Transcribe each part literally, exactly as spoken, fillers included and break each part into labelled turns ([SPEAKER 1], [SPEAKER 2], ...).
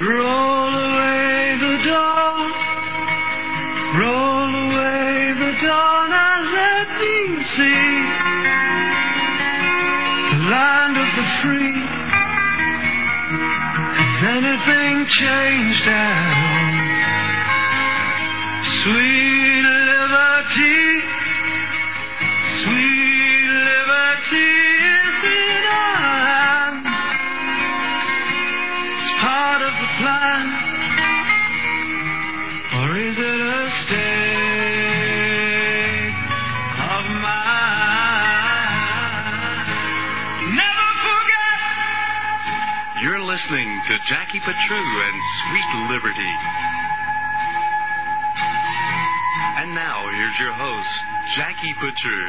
[SPEAKER 1] Roll away the dawn, roll away the dawn and let me see the land of the free. Has anything changed at all? Sweet liberty, sweet liberty is in our hands. It's part of the plan, or is it a state of mind? Never forget.
[SPEAKER 2] You're listening to Jackie Patru and Sweet Liberty. And now, here's your host, Jackie Patru.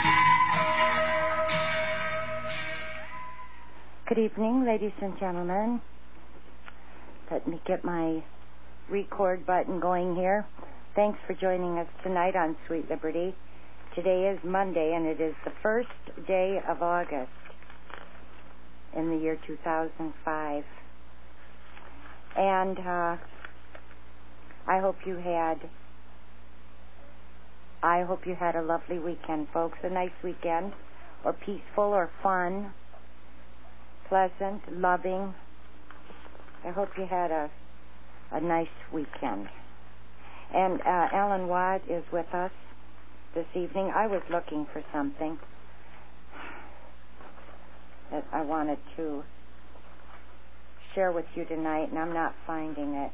[SPEAKER 3] Good evening, ladies and gentlemen. Let me get my record button going here. Thanks for joining us tonight on Sweet Liberty. Today is Monday, and it is the first day of August in the year two thousand five. And uh, I hope you had... I hope you had a lovely weekend, folks. A nice weekend, or peaceful, or fun, pleasant, loving. I hope you had a a nice weekend. And uh, Alan Watt is with us this evening. I was looking for something that I wanted to share with you tonight, and I'm not finding it.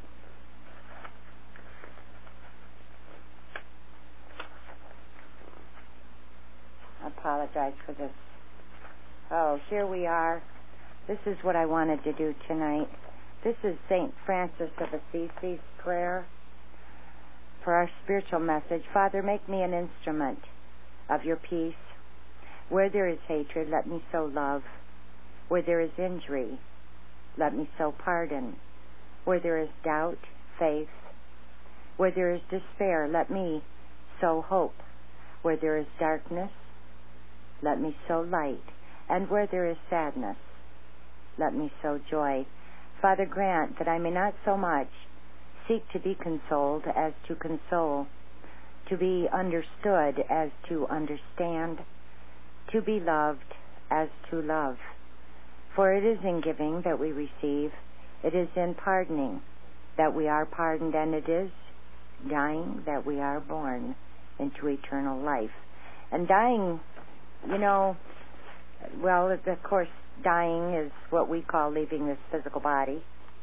[SPEAKER 3] I apologize for this. Oh, here we are. This is what I wanted to do tonight. This is Saint Francis of Assisi's prayer for our spiritual message. Father, make me an instrument of your peace. Where there is hatred, let me sow love. Where there is injury, let me sow pardon. Where there is doubt, faith. Where there is despair, let me sow hope. Where there is darkness, let me sow light. And where there is sadness, let me sow joy. Father, grant that I may not so much seek to be consoled as to console, to be understood as to understand, to be loved as to love. For it is in giving that we receive, it is in pardoning that we are pardoned, and it is dying that we are born into eternal life. And dying, you know, well, of course, dying is what we call leaving this physical body.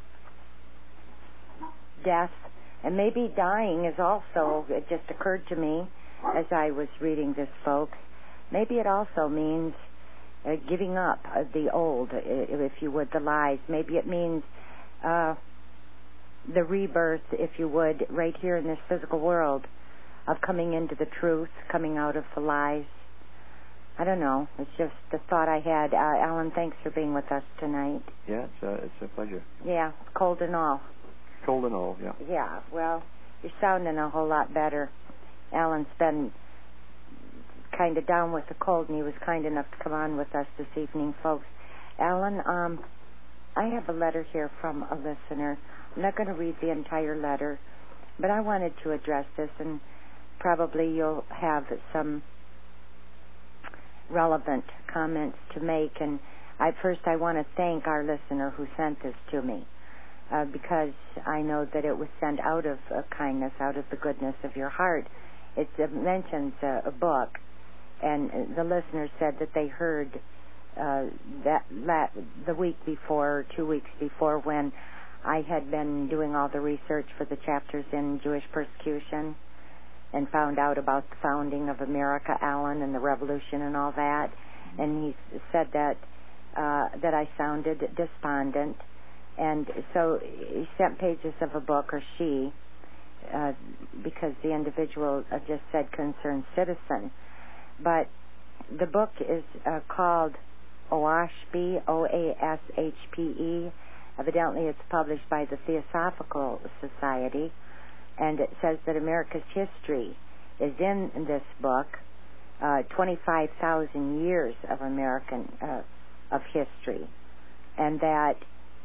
[SPEAKER 3] Death. And maybe dying is also, it just occurred to me as I was reading this, folks, maybe it also means uh, giving up uh, the old, if you would, the lies. Maybe it means uh, the rebirth, if you would, right here in this physical world, of coming into the truth, coming out of the lies. I don't know. It's just the thought I had. Uh, Alan, thanks for being with us tonight.
[SPEAKER 4] Yeah, it's a, it's a pleasure.
[SPEAKER 3] Yeah, cold and all.
[SPEAKER 4] Cold and all, yeah.
[SPEAKER 3] Yeah, well, you're sounding a whole lot better. Alan's been kind of down with the cold, and he was kind enough to come on with us this evening, folks. Alan, um, I have a letter here from a listener. I'm not going to read the entire letter, but I wanted to address this, and probably you'll have some relevant comments to make. And I first I want to thank our listener who sent this to me, uh, because I know that it was sent out of uh, kindness, out of the goodness of your heart. It uh, mentions uh, a book, and uh, the listener said that they heard uh, that la- the week before, or two weeks before, when I had been doing all the research for the chapters in Jewish persecution, and found out about the founding of America, Alan, and the revolution and all that. And he said that uh, that I sounded despondent. And so he sent pages of a book, or she, uh, because the individual uh, just said concerned citizen. But the book is uh, called Oashpe, O A S H P E. Evidently it's published by the Theosophical Society. And it says that America's history is in this book, uh, twenty-five thousand years of American uh, of history, and that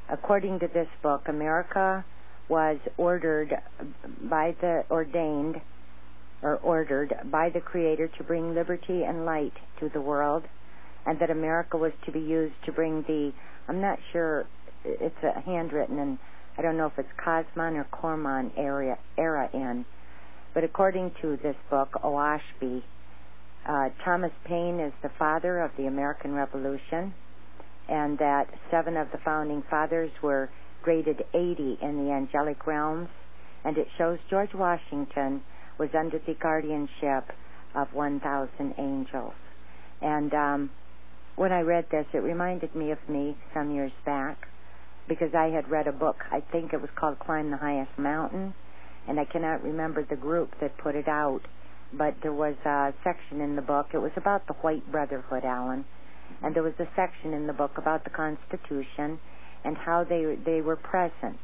[SPEAKER 3] according to this book, America was ordered by the ordained or ordered by the Creator to bring liberty and light to the world, and that America was to be used to bring the, I'm not sure, it's a handwritten, and I don't know if it's Cosman or Corman area, era in, but according to this book, Oahspe, uh, Thomas Paine is the father of the American Revolution, and that seven of the founding fathers were graded eighty in the angelic realms, and it shows George Washington was under the guardianship of one thousand angels. And um, when I read this, it reminded me of me some years back, because I had read a book, I think it was called Climb the Highest Mountain, and I cannot remember the group that put it out, but there was a section in the book, it was about the White Brotherhood, Alan, and there was a section in the book about the Constitution and how they they were present,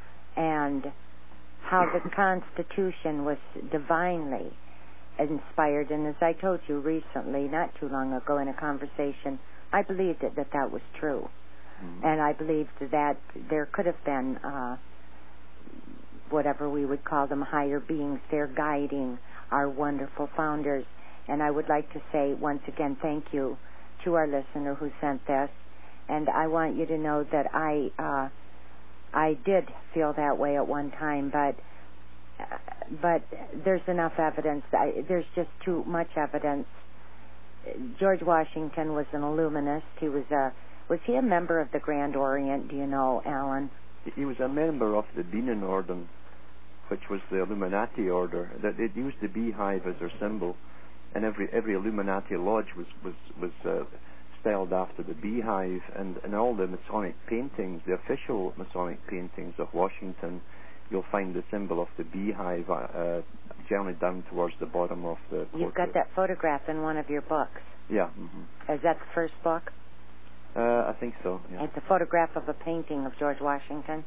[SPEAKER 3] and how the Constitution was divinely inspired. And as I told you recently, not too long ago in a conversation, I believed it, that that was true. Mm-hmm. And I believed that there could have been uh, whatever we would call them, higher beings there guiding our wonderful founders. And I would like to say once again thank you to our listener who sent this. And I want you to know that I uh, I did feel that way at one time, but uh, but there's enough evidence. I, there's just too much evidence. George Washington was an Illuminist. He was a was he a member of the Grand Orient? Do you know, Alan?
[SPEAKER 4] He was a member of the Bienenorden, which was the Illuminati order. That they used the beehive as their symbol, and every every Illuminati lodge was was was. Uh, styled after the beehive, and in all the Masonic paintings, the official Masonic paintings of Washington, you'll find the symbol of the beehive uh, generally down towards the bottom of the portrait.
[SPEAKER 3] You've got that photograph in one of your books.
[SPEAKER 4] Yeah. Mm-hmm.
[SPEAKER 3] Is that the first book?
[SPEAKER 4] Uh, I think so, yeah.
[SPEAKER 3] It's a photograph of a painting of George Washington.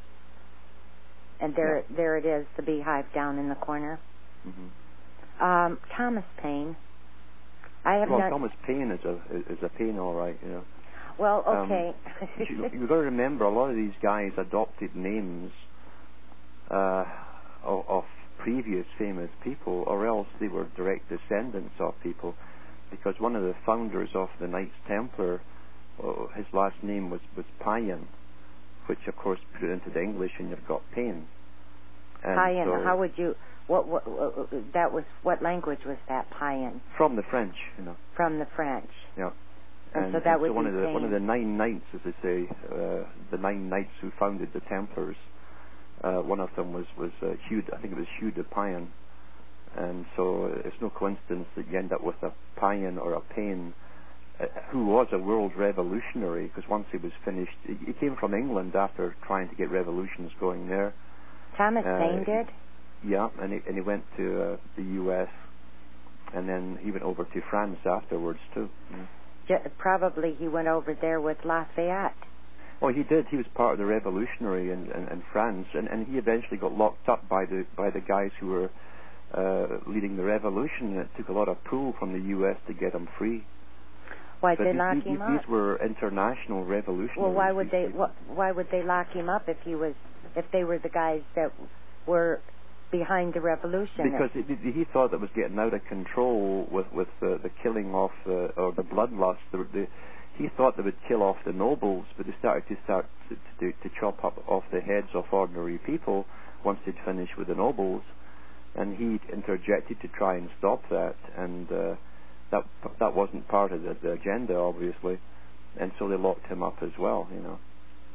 [SPEAKER 3] And there
[SPEAKER 4] yeah.
[SPEAKER 3] there it is, the beehive down in the corner.
[SPEAKER 4] Mm-hmm.
[SPEAKER 3] Um, Thomas Paine. I have
[SPEAKER 4] well,
[SPEAKER 3] not...
[SPEAKER 4] Thomas Paine is a is a Paine, all right, you know.
[SPEAKER 3] Well, okay.
[SPEAKER 4] Um, you, you've got to remember, a lot of these guys adopted names uh, of, of previous famous people, or else they were direct descendants of people, because one of the founders of the Knights Templar, uh, his last name was, was Payan, which, of course, put it into the English, and you've got Paine.
[SPEAKER 3] Payan,
[SPEAKER 4] so,
[SPEAKER 3] how would you... What, what, what that was? What language was that? Payan.
[SPEAKER 4] From the French, you know.
[SPEAKER 3] From the French.
[SPEAKER 4] Yeah.
[SPEAKER 3] And,
[SPEAKER 4] and
[SPEAKER 3] so that
[SPEAKER 4] and
[SPEAKER 3] would
[SPEAKER 4] so one
[SPEAKER 3] be
[SPEAKER 4] of the
[SPEAKER 3] Paine.
[SPEAKER 4] one of the nine knights, as they say, uh, the nine knights who founded the Templars. Uh, one of them was was uh, Hugh. I think it was Hugh de Payan. And so it's no coincidence that you end up with a Payan or a Paine, uh, who was a world revolutionary. Because once he was finished, he, he came from England after trying to get revolutions going there.
[SPEAKER 3] Thomas
[SPEAKER 4] uh,
[SPEAKER 3] Paine did.
[SPEAKER 4] Yeah, and he, and he went to uh, the U S, and then he went over to France afterwards too. Yeah.
[SPEAKER 3] J- probably he went over there with Lafayette.
[SPEAKER 4] Oh, he did. He was part of the revolutionary in, in, in France, and, and he eventually got locked up by the by the guys who were uh, leading the revolution. And it took a lot of pull from the U S to get him free.
[SPEAKER 3] Why
[SPEAKER 4] but
[SPEAKER 3] did they
[SPEAKER 4] these,
[SPEAKER 3] lock
[SPEAKER 4] these,
[SPEAKER 3] him
[SPEAKER 4] these
[SPEAKER 3] up?
[SPEAKER 4] were international revolutionaries.
[SPEAKER 3] Well, why would they? Wh- why would they lock him up if he was if they were the guys that were behind the revolution?
[SPEAKER 4] Because it, it, he thought that was getting out of control with with the, the killing off the, or the bloodlust. The, the, he thought they would kill off the nobles, but they started to start to, to, to chop up off the heads of ordinary people once they'd finished with the nobles, and he interjected to try and stop that, and uh, that that wasn't part of the, the agenda, obviously, and so they locked him up as well, you know.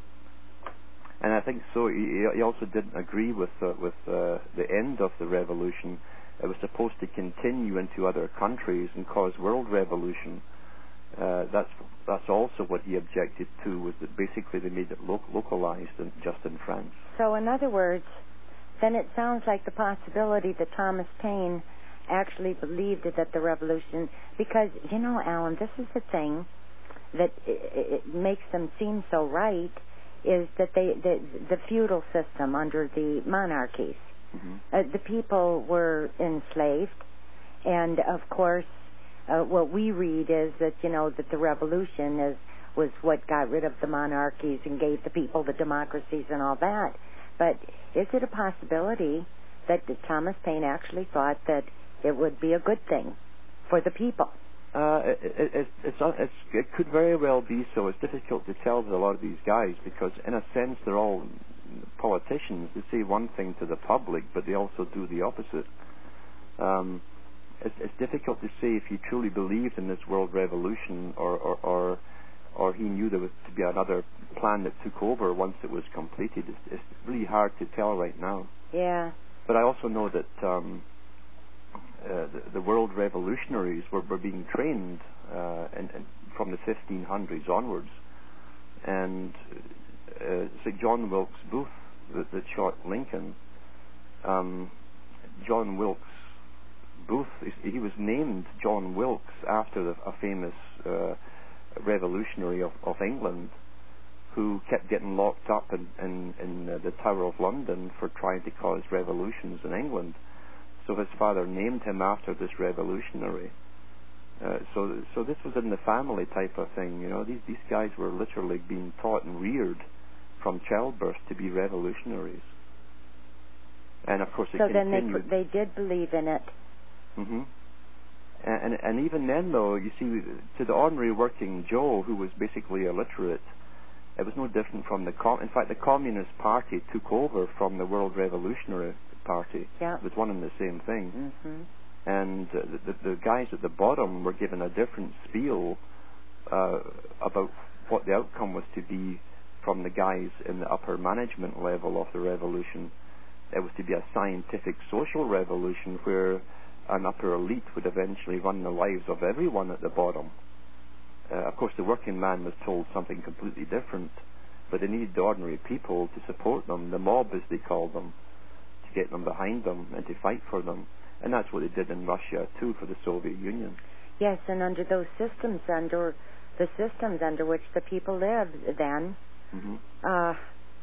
[SPEAKER 4] And I think so. He, he also didn't agree with uh, with uh, the end of the revolution. It was supposed to continue into other countries and cause world revolution. Uh, that's that's also what he objected to, was that basically they made it lo- localized and just in France.
[SPEAKER 3] So, in other words, then it sounds like the possibility that Thomas Paine actually believed that the revolution, because you know, Alan, this is the thing that it, it makes them seem so right. Is that they the, the feudal system under the monarchies, mm-hmm. uh, the people were enslaved, and of course, uh, what we read is that you know that the revolution is was what got rid of the monarchies and gave the people the democracies and all that. But is it a possibility that Thomas Paine actually thought that it would be a good thing for the people?
[SPEAKER 4] Uh, it, it, it, it's, it's, it could very well be so. It's difficult to tell with a lot of these guys because, in a sense, they're all politicians. They say one thing to the public, but they also do the opposite. Um, it's, it's difficult to say if he truly believed in this world revolution, or, or, or, or he knew there was to be another plan that took over once it was completed. It's, it's really hard to tell right now.
[SPEAKER 3] Yeah.
[SPEAKER 4] But I also know that um, uh, the, the world revolutionaries were, were being trained uh, in, in, from the fifteen hundreds onwards. And uh, say John Wilkes Booth, that, that shot Lincoln, um, John Wilkes Booth, he was named John Wilkes after the, a famous uh, revolutionary of, of England who kept getting locked up in, in, in uh, the Tower of London for trying to cause revolutions in England. So his father named him after this revolutionary. Uh, so so this was in the family type of thing. You know, these, these guys were literally being taught and reared from childbirth to be revolutionaries. And of course it
[SPEAKER 3] so
[SPEAKER 4] continued.
[SPEAKER 3] then they, they did believe in it.
[SPEAKER 4] Mm-hmm. And, and, and even then, though, you see, to the ordinary working Joe, who was basically illiterate, it was no different from the... Com- in fact, the Communist Party took over from the World Revolutionary Party.
[SPEAKER 3] Yeah.
[SPEAKER 4] It was one and the same thing.
[SPEAKER 3] Mm-hmm.
[SPEAKER 4] And uh, the, the, the guys at the bottom were given a different spiel uh, about what the outcome was to be from the guys in the upper management level of the revolution. It was to be a scientific social revolution where an upper elite would eventually run the lives of everyone at the bottom. Uh, of course, the working man was told something completely different, but they needed the ordinary people to support them, the mob as they called them, to get them behind them and to fight for them. And that's what they did in Russia too for the Soviet Union.
[SPEAKER 3] Yes, and under those systems, under the systems under which the people lived then,
[SPEAKER 4] mm-hmm.
[SPEAKER 3] uh,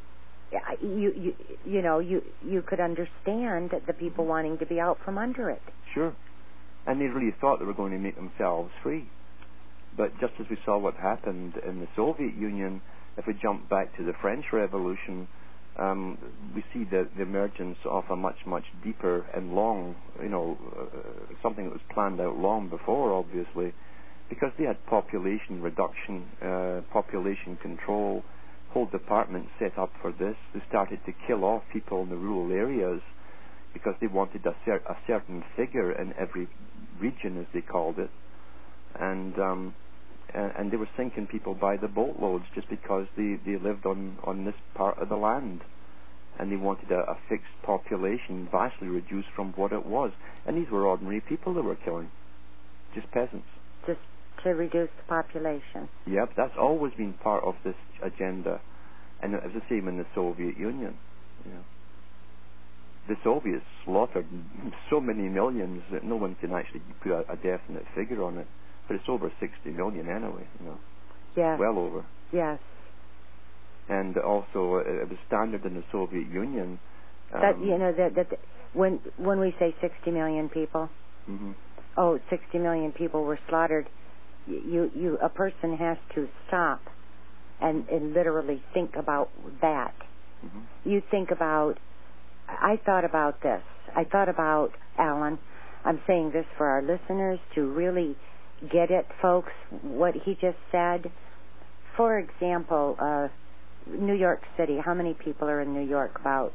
[SPEAKER 3] you you you know you you could understand the people
[SPEAKER 4] mm-hmm.
[SPEAKER 3] wanting to be out from under it.
[SPEAKER 4] Sure, and they really thought they were going to make themselves free. But just as we saw what happened in the Soviet Union, if we jump back to the French Revolution, um, we see the, the emergence of a much, much deeper and long, you know, uh, something that was planned out long before, obviously, because they had population reduction, uh, population control, whole departments set up for this. They started to kill off people in the rural areas because they wanted a, cer- a certain figure in every region, as they called it. And um, and, and they were sinking people by the boatloads just because they, they lived on, on this part of the land. And they wanted a, a fixed population, vastly reduced from what it was. And these were ordinary people they were killing, just peasants.
[SPEAKER 3] Just to reduce the population.
[SPEAKER 4] Yep, that's always been part of this agenda. And it was the same in the Soviet Union. You know. The Soviets slaughtered so many millions that no one can actually put a, a definite figure on it. But it's over sixty million anyway, you know.
[SPEAKER 3] Yes.
[SPEAKER 4] Well over.
[SPEAKER 3] Yes.
[SPEAKER 4] And also, uh, it was standard in the Soviet Union. Um,
[SPEAKER 3] that you know that that when when we say sixty million people,
[SPEAKER 4] mm-hmm.
[SPEAKER 3] oh, sixty million people were slaughtered. You you a person has to stop and, and literally think about that.
[SPEAKER 4] Mm-hmm.
[SPEAKER 3] You think about. I thought about this. I thought about Alan. I'm saying this for our listeners to really get it, folks, what he just said. For example, uh, New York City, how many people are in New York about?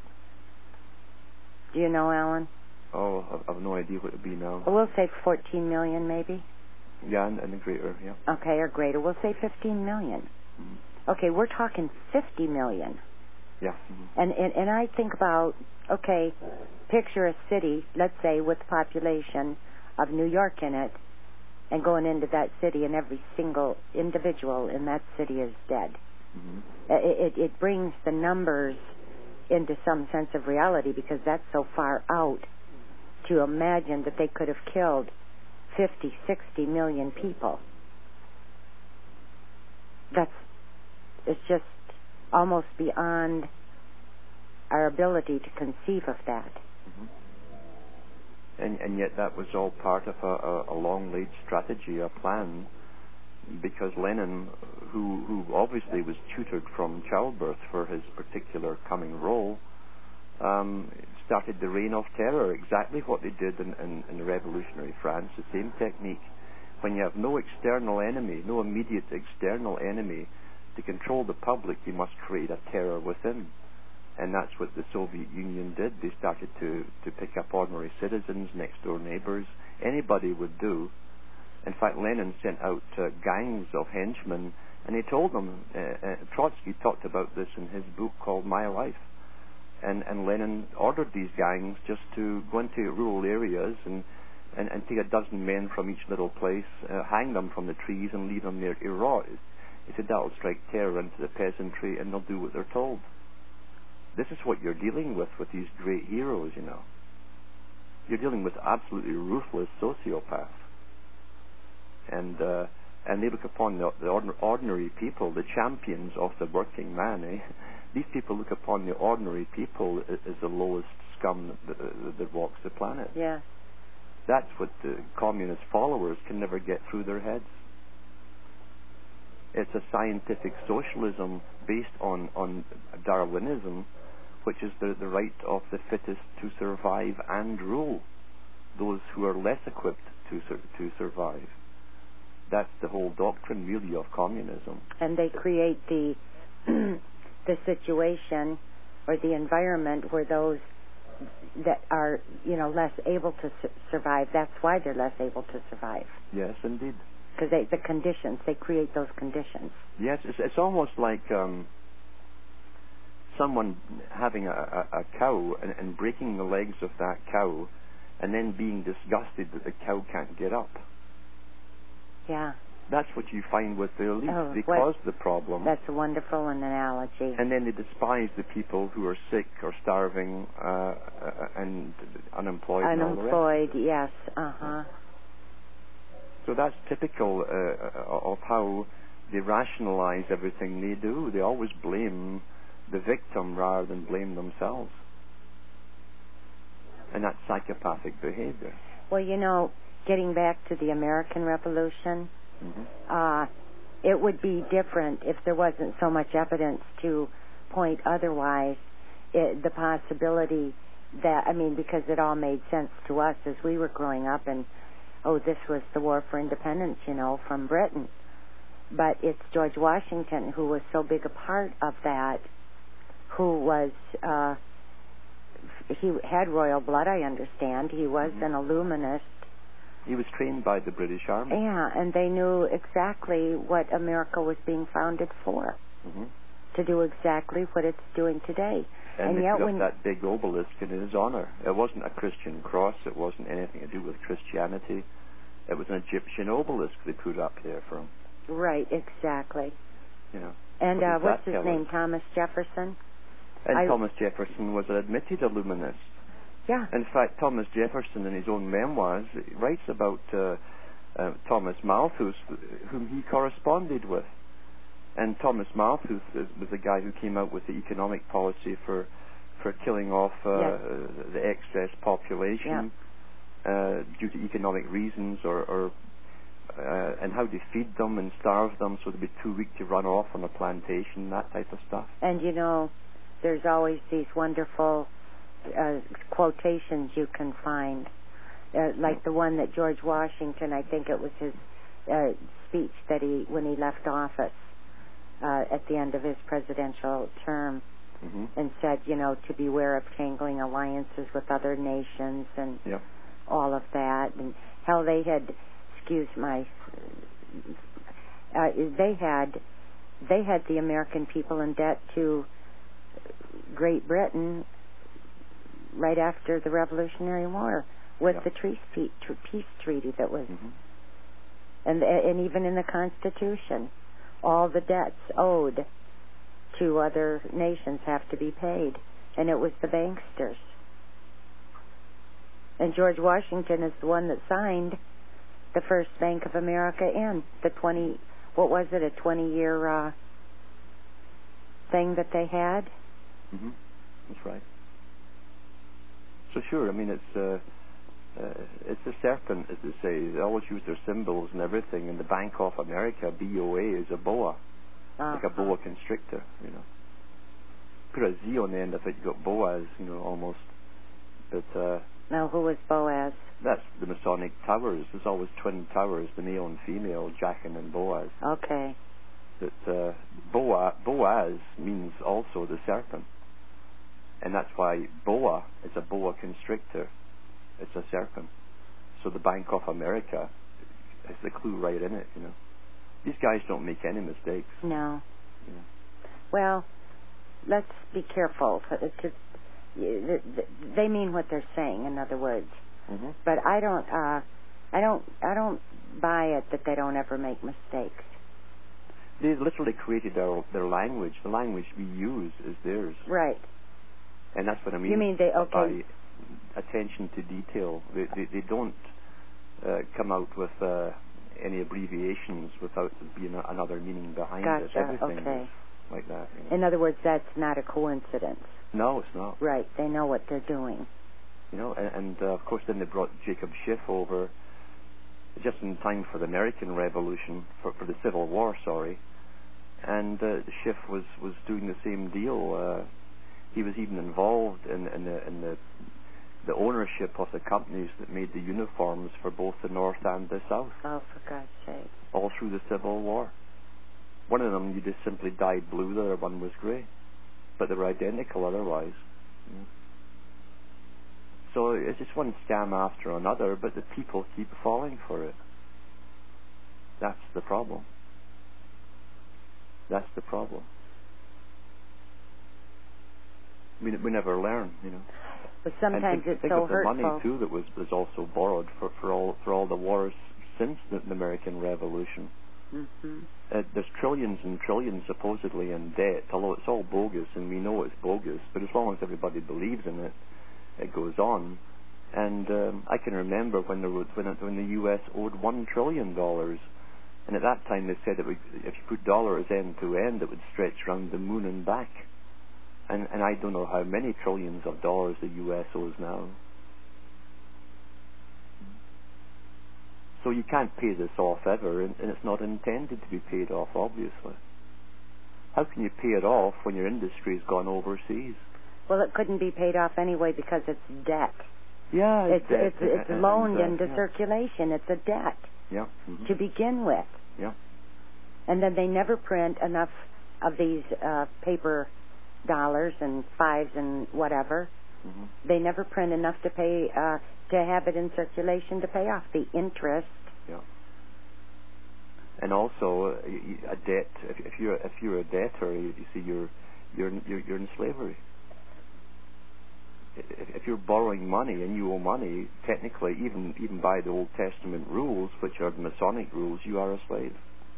[SPEAKER 3] Do you know, Alan?
[SPEAKER 4] Oh, I have no idea what it would be now.
[SPEAKER 3] We'll say fourteen million, maybe.
[SPEAKER 4] Yeah, and, and the greater, yeah.
[SPEAKER 3] Okay, or greater. We'll say fifteen million.
[SPEAKER 4] Mm-hmm.
[SPEAKER 3] Okay, we're talking fifty million.
[SPEAKER 4] Yeah. Mm-hmm.
[SPEAKER 3] And, and and I think about, okay, picture a city, let's say, with a population of New York in it, and going into that city, and every single individual in that city is dead.
[SPEAKER 4] Mm-hmm.
[SPEAKER 3] It, it, it brings the numbers into some sense of reality, because that's so far out to imagine that they could have killed fifty, sixty million people. That's, it's just almost beyond our ability to conceive of that.
[SPEAKER 4] Mm-hmm. And, and yet that was all part of a, a, a long-laid strategy, a plan because Lenin, who who obviously was tutored from childbirth for his particular coming role, um, started the reign of terror, exactly what they did in, in, in revolutionary France, the same technique. When you have no external enemy, no immediate external enemy to control the public, you must create a terror within. And that's what the Soviet Union did. They started to, to pick up ordinary citizens, next-door neighbors. Anybody would do. In fact, Lenin sent out uh, gangs of henchmen, and he told them, uh, uh, Trotsky talked about this in his book called My Life. And, and Lenin ordered these gangs just to go into rural areas and, and, and take a dozen men from each little place, uh, hang them from the trees and leave them there to rot. He said that will strike terror into the peasantry and they'll do what they're told. This is what you're dealing with with these great heroes, you know. You're dealing with absolutely ruthless sociopaths. And uh, and they look upon the, the ordinary people, the champions of the working man, eh? These people look upon the ordinary people as the lowest scum that, that, that walks the planet.
[SPEAKER 3] Yeah.
[SPEAKER 4] That's what the communist followers can never get through their heads. It's a scientific socialism based on, on Darwinism, which is the, the right of the fittest to survive and rule those who are less equipped to sur- to survive. That's the whole doctrine, really, of communism.
[SPEAKER 3] And they create the the situation or the environment where those that are, you know, less able to su- survive. That's why they're less able to survive.
[SPEAKER 4] Yes, indeed.
[SPEAKER 3] Because they, the conditions, they create those conditions.
[SPEAKER 4] Yes, it's, it's almost like um, someone having a, a, a cow and, and breaking the legs of that cow and then being disgusted that the cow can't get up.
[SPEAKER 3] Yeah.
[SPEAKER 4] That's what you find with the elites.
[SPEAKER 3] Oh,
[SPEAKER 4] they
[SPEAKER 3] what,
[SPEAKER 4] cause the problem.
[SPEAKER 3] That's a wonderful analogy.
[SPEAKER 4] And then they despise the people who are sick or starving uh, uh, and unemployed.
[SPEAKER 3] Unemployed,
[SPEAKER 4] and all the rest.
[SPEAKER 3] yes. Uh-huh.
[SPEAKER 4] So that's typical uh, of how they rationalize everything they do. They always blame the victim rather than blame themselves. And that's psychopathic behavior.
[SPEAKER 3] Well, you know, getting back to the American Revolution, mm-hmm. uh, it would be different if there wasn't so much evidence to point otherwise. It, the possibility that, I mean, because it all made sense to us as we were growing up, and oh, this was the war for independence, you know, from Britain. But it's George Washington who was so big a part of that, who was, uh, he had royal blood, I understand. He was mm-hmm. an illuminist.
[SPEAKER 4] He was trained by the British Army.
[SPEAKER 3] Yeah, and they knew exactly what America was being founded for,
[SPEAKER 4] mm-hmm.
[SPEAKER 3] to do exactly what it's doing today.
[SPEAKER 4] And,
[SPEAKER 3] and
[SPEAKER 4] they
[SPEAKER 3] yet
[SPEAKER 4] put
[SPEAKER 3] when
[SPEAKER 4] up that big obelisk in his honor. It wasn't a Christian cross. It wasn't anything to do with Christianity. It was an Egyptian obelisk they put up there for him.
[SPEAKER 3] Right, exactly.
[SPEAKER 4] You know.
[SPEAKER 3] And
[SPEAKER 4] what
[SPEAKER 3] uh, what's his name?
[SPEAKER 4] us?
[SPEAKER 3] Thomas Jefferson?
[SPEAKER 4] And
[SPEAKER 3] I,
[SPEAKER 4] Thomas Jefferson was an admitted illuminist.
[SPEAKER 3] Yeah.
[SPEAKER 4] In fact, Thomas Jefferson, in his own memoirs, writes about uh, uh, Thomas Malthus, whom he corresponded with. And Thomas Malthus was the guy who came out with the economic policy for for killing off uh,
[SPEAKER 3] yes.
[SPEAKER 4] the excess population
[SPEAKER 3] yeah.
[SPEAKER 4] uh, due to economic reasons, or, or uh, and how to feed them and starve them so they'd be too weak to run off on a plantation, that type of stuff.
[SPEAKER 3] And you know, there's always these wonderful uh, quotations you can find, uh, like the one that George Washington, I think it was his uh, speech that he when he left office. Uh, at the end of his presidential term, mm-hmm. and said, you know, to beware of tangling alliances with other nations and
[SPEAKER 4] yep.
[SPEAKER 3] all of that, and how they had, excuse my, uh, they had, they had the American people in debt to Great Britain right after the Revolutionary War with yep. the peace, peace treaty that was,
[SPEAKER 4] mm-hmm.
[SPEAKER 3] and and even in the Constitution. All the debts owed to other nations have to be paid. And it was the banksters. And George Washington is the one that signed the first Bank of America in. The twenty, what was it, a twenty-year uh, thing that they had?
[SPEAKER 4] Mm-hmm. That's right. So sure, I mean, it's uh, Uh, it's a serpent, as they say. They always use their symbols and everything. And the Bank of America, B O A, is a boa,
[SPEAKER 3] uh-huh.
[SPEAKER 4] like a boa constrictor, you know. Put a Z on the end of it, you got Boaz, you know, almost. But uh,
[SPEAKER 3] now, who was Boaz?
[SPEAKER 4] that's the Masonic towers. There's always twin towers, the male and female, Jachin and Boaz.
[SPEAKER 3] Okay.
[SPEAKER 4] But uh, Boa, Boaz means also the serpent. And that's why boa is a boa constrictor. It's a serpent. So the Bank of America has the clue right in it, you know. These guys don't make any mistakes.
[SPEAKER 3] No.
[SPEAKER 4] You know.
[SPEAKER 3] Well, let's be careful. Because they mean what they're saying, in other words.
[SPEAKER 4] Mm-hmm.
[SPEAKER 3] But I don't, uh, I don't, I don't buy it that they don't ever make mistakes.
[SPEAKER 4] They literally created their their language. The language we use is theirs.
[SPEAKER 3] Right.
[SPEAKER 4] And that's what I mean.
[SPEAKER 3] You mean they, okay.
[SPEAKER 4] By attention to detail. They they, they don't uh, come out with uh, any abbreviations without there being a, another meaning behind
[SPEAKER 3] gotcha.
[SPEAKER 4] it. Everything
[SPEAKER 3] Okay.
[SPEAKER 4] is like that. You know.
[SPEAKER 3] In other words, that's not a coincidence.
[SPEAKER 4] No, it's not.
[SPEAKER 3] Right. They know what they're doing.
[SPEAKER 4] You know, and, and uh, of course then they brought Jacob Schiff over just in time for the American Revolution, for, for the Civil War, sorry. And uh, Schiff was, was doing the same deal. Uh, he was even involved in, in, the, in the, the ownership of the companies that made the uniforms for both the North and the South.
[SPEAKER 3] Oh, for God's sake.
[SPEAKER 4] All through the Civil War. One of them you just simply dyed blue, the other one was grey. But they were identical otherwise. Mm. So it's just one scam after another, but the people keep falling for it. That's the problem. That's the problem. We, we never learn, you know.
[SPEAKER 3] But sometimes
[SPEAKER 4] and think,
[SPEAKER 3] it's
[SPEAKER 4] think
[SPEAKER 3] so
[SPEAKER 4] of the
[SPEAKER 3] hurtful.
[SPEAKER 4] money too that was, was also borrowed for, for all for all the wars since the, the American Revolution.
[SPEAKER 3] Mm-hmm.
[SPEAKER 4] Uh, there's trillions and trillions supposedly in debt, although it's all bogus, and we know it's bogus. But as long as everybody believes in it, it goes on. And um, I can remember when the when it, when the U S owed one trillion dollars, and at that time they said that we, if you put dollars end to end, it would stretch around the moon and back. And and I don't know how many trillions of dollars the U S owes now. So you can't pay this off ever, and, and it's not intended to be paid off, obviously. How can you pay it off when your industry's gone overseas?
[SPEAKER 3] Well, it couldn't be paid off anyway because it's debt.
[SPEAKER 4] Yeah, it's
[SPEAKER 3] it's
[SPEAKER 4] debt.
[SPEAKER 3] it's, it's
[SPEAKER 4] and,
[SPEAKER 3] loaned
[SPEAKER 4] and, uh,
[SPEAKER 3] into
[SPEAKER 4] yeah.
[SPEAKER 3] circulation. It's a debt
[SPEAKER 4] Yeah. Mm-hmm.
[SPEAKER 3] to begin with.
[SPEAKER 4] Yeah.
[SPEAKER 3] And then they never print enough of these uh, paper dollars and fives and whatever.
[SPEAKER 4] Mm-hmm.
[SPEAKER 3] They never print enough to pay uh, to have it in circulation to pay off the interest.
[SPEAKER 4] Yeah. And also uh, a debt. If, if you're if you're a debtor, you, you see you're you're you're, you're in slavery. If, if you're borrowing money and you owe money, technically, even even by the Old Testament rules, which are the Masonic rules, you are a slave.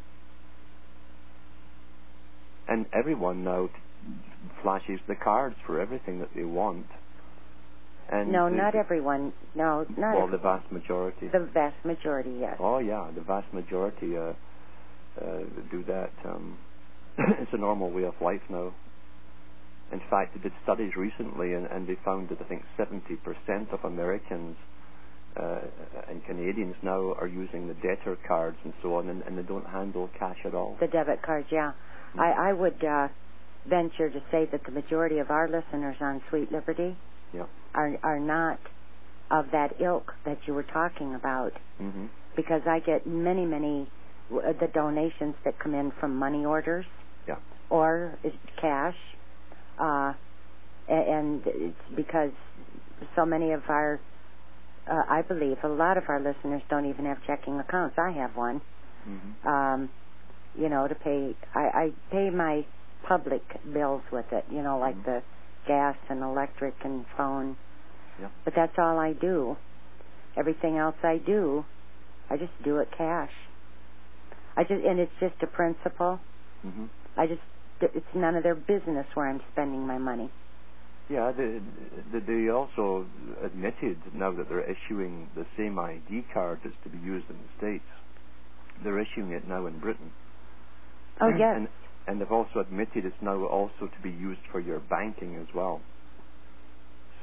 [SPEAKER 4] And everyone now flashes the cards for everything that they want. And
[SPEAKER 3] No,
[SPEAKER 4] the,
[SPEAKER 3] not
[SPEAKER 4] the,
[SPEAKER 3] everyone. No, not
[SPEAKER 4] well,
[SPEAKER 3] everyone.
[SPEAKER 4] the vast majority.
[SPEAKER 3] The vast majority, yes.
[SPEAKER 4] Oh yeah, the vast majority uh, uh, do that. Um, it's a normal way of life now. In fact, they did studies recently, and, and they found that I think seventy percent of Americans uh, and Canadians now are using the debtor cards and so on, and, and they don't handle cash at all.
[SPEAKER 3] The debit cards, yeah. Mm-hmm. I, I would uh, venture to say that the majority of our listeners on Sweet Liberty
[SPEAKER 4] yeah.
[SPEAKER 3] are are not of that ilk that you were talking about,
[SPEAKER 4] mm-hmm.
[SPEAKER 3] because I get many, many uh, the donations that come in from money orders,
[SPEAKER 4] yeah.
[SPEAKER 3] or it's cash, uh, and it's because so many of our, uh, I believe, a lot of our listeners don't even have checking accounts. I have one,
[SPEAKER 4] mm-hmm.
[SPEAKER 3] um, you know, to pay. I, I pay my public bills with it, you know, like mm-hmm. the gas and electric and phone.
[SPEAKER 4] Yeah.
[SPEAKER 3] But that's all I do. Everything else I do, I just do it cash. I just, and it's just a principle.
[SPEAKER 4] Mm-hmm.
[SPEAKER 3] I just, it's none of their business where I'm spending my money.
[SPEAKER 4] Yeah, they, they also admitted now that they're issuing the same I D card that's to be used in the States. They're issuing it now in Britain.
[SPEAKER 3] Oh, yes.
[SPEAKER 4] And, and they've also admitted it's now also to be used for your banking as well.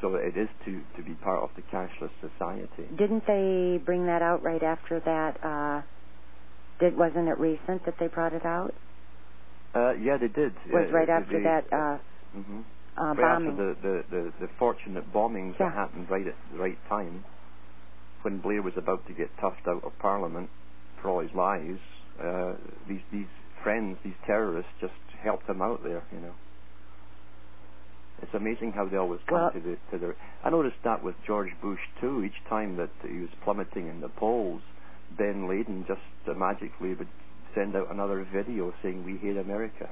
[SPEAKER 4] So it is to, to be part of the cashless society.
[SPEAKER 3] Didn't they bring that out right after that? Uh, did wasn't it recent that they brought it out?
[SPEAKER 4] Uh, yeah, they did.
[SPEAKER 3] Was
[SPEAKER 4] uh,
[SPEAKER 3] right
[SPEAKER 4] they,
[SPEAKER 3] after
[SPEAKER 4] they,
[SPEAKER 3] that uh,
[SPEAKER 4] mm-hmm.
[SPEAKER 3] uh,
[SPEAKER 4] right
[SPEAKER 3] bombing.
[SPEAKER 4] after the, the, the, the fortunate bombings
[SPEAKER 3] yeah.
[SPEAKER 4] that happened right at the right time, when Blair was about to get toughed out of Parliament for all his lies, uh, these these friends, these terrorists, just helped him out there, you know. It's amazing how they always come
[SPEAKER 3] well,
[SPEAKER 4] to the to the. I noticed that with George Bush too. Each time that he was plummeting in the polls, Ben Laden just uh, magically would send out another video saying "We hate America."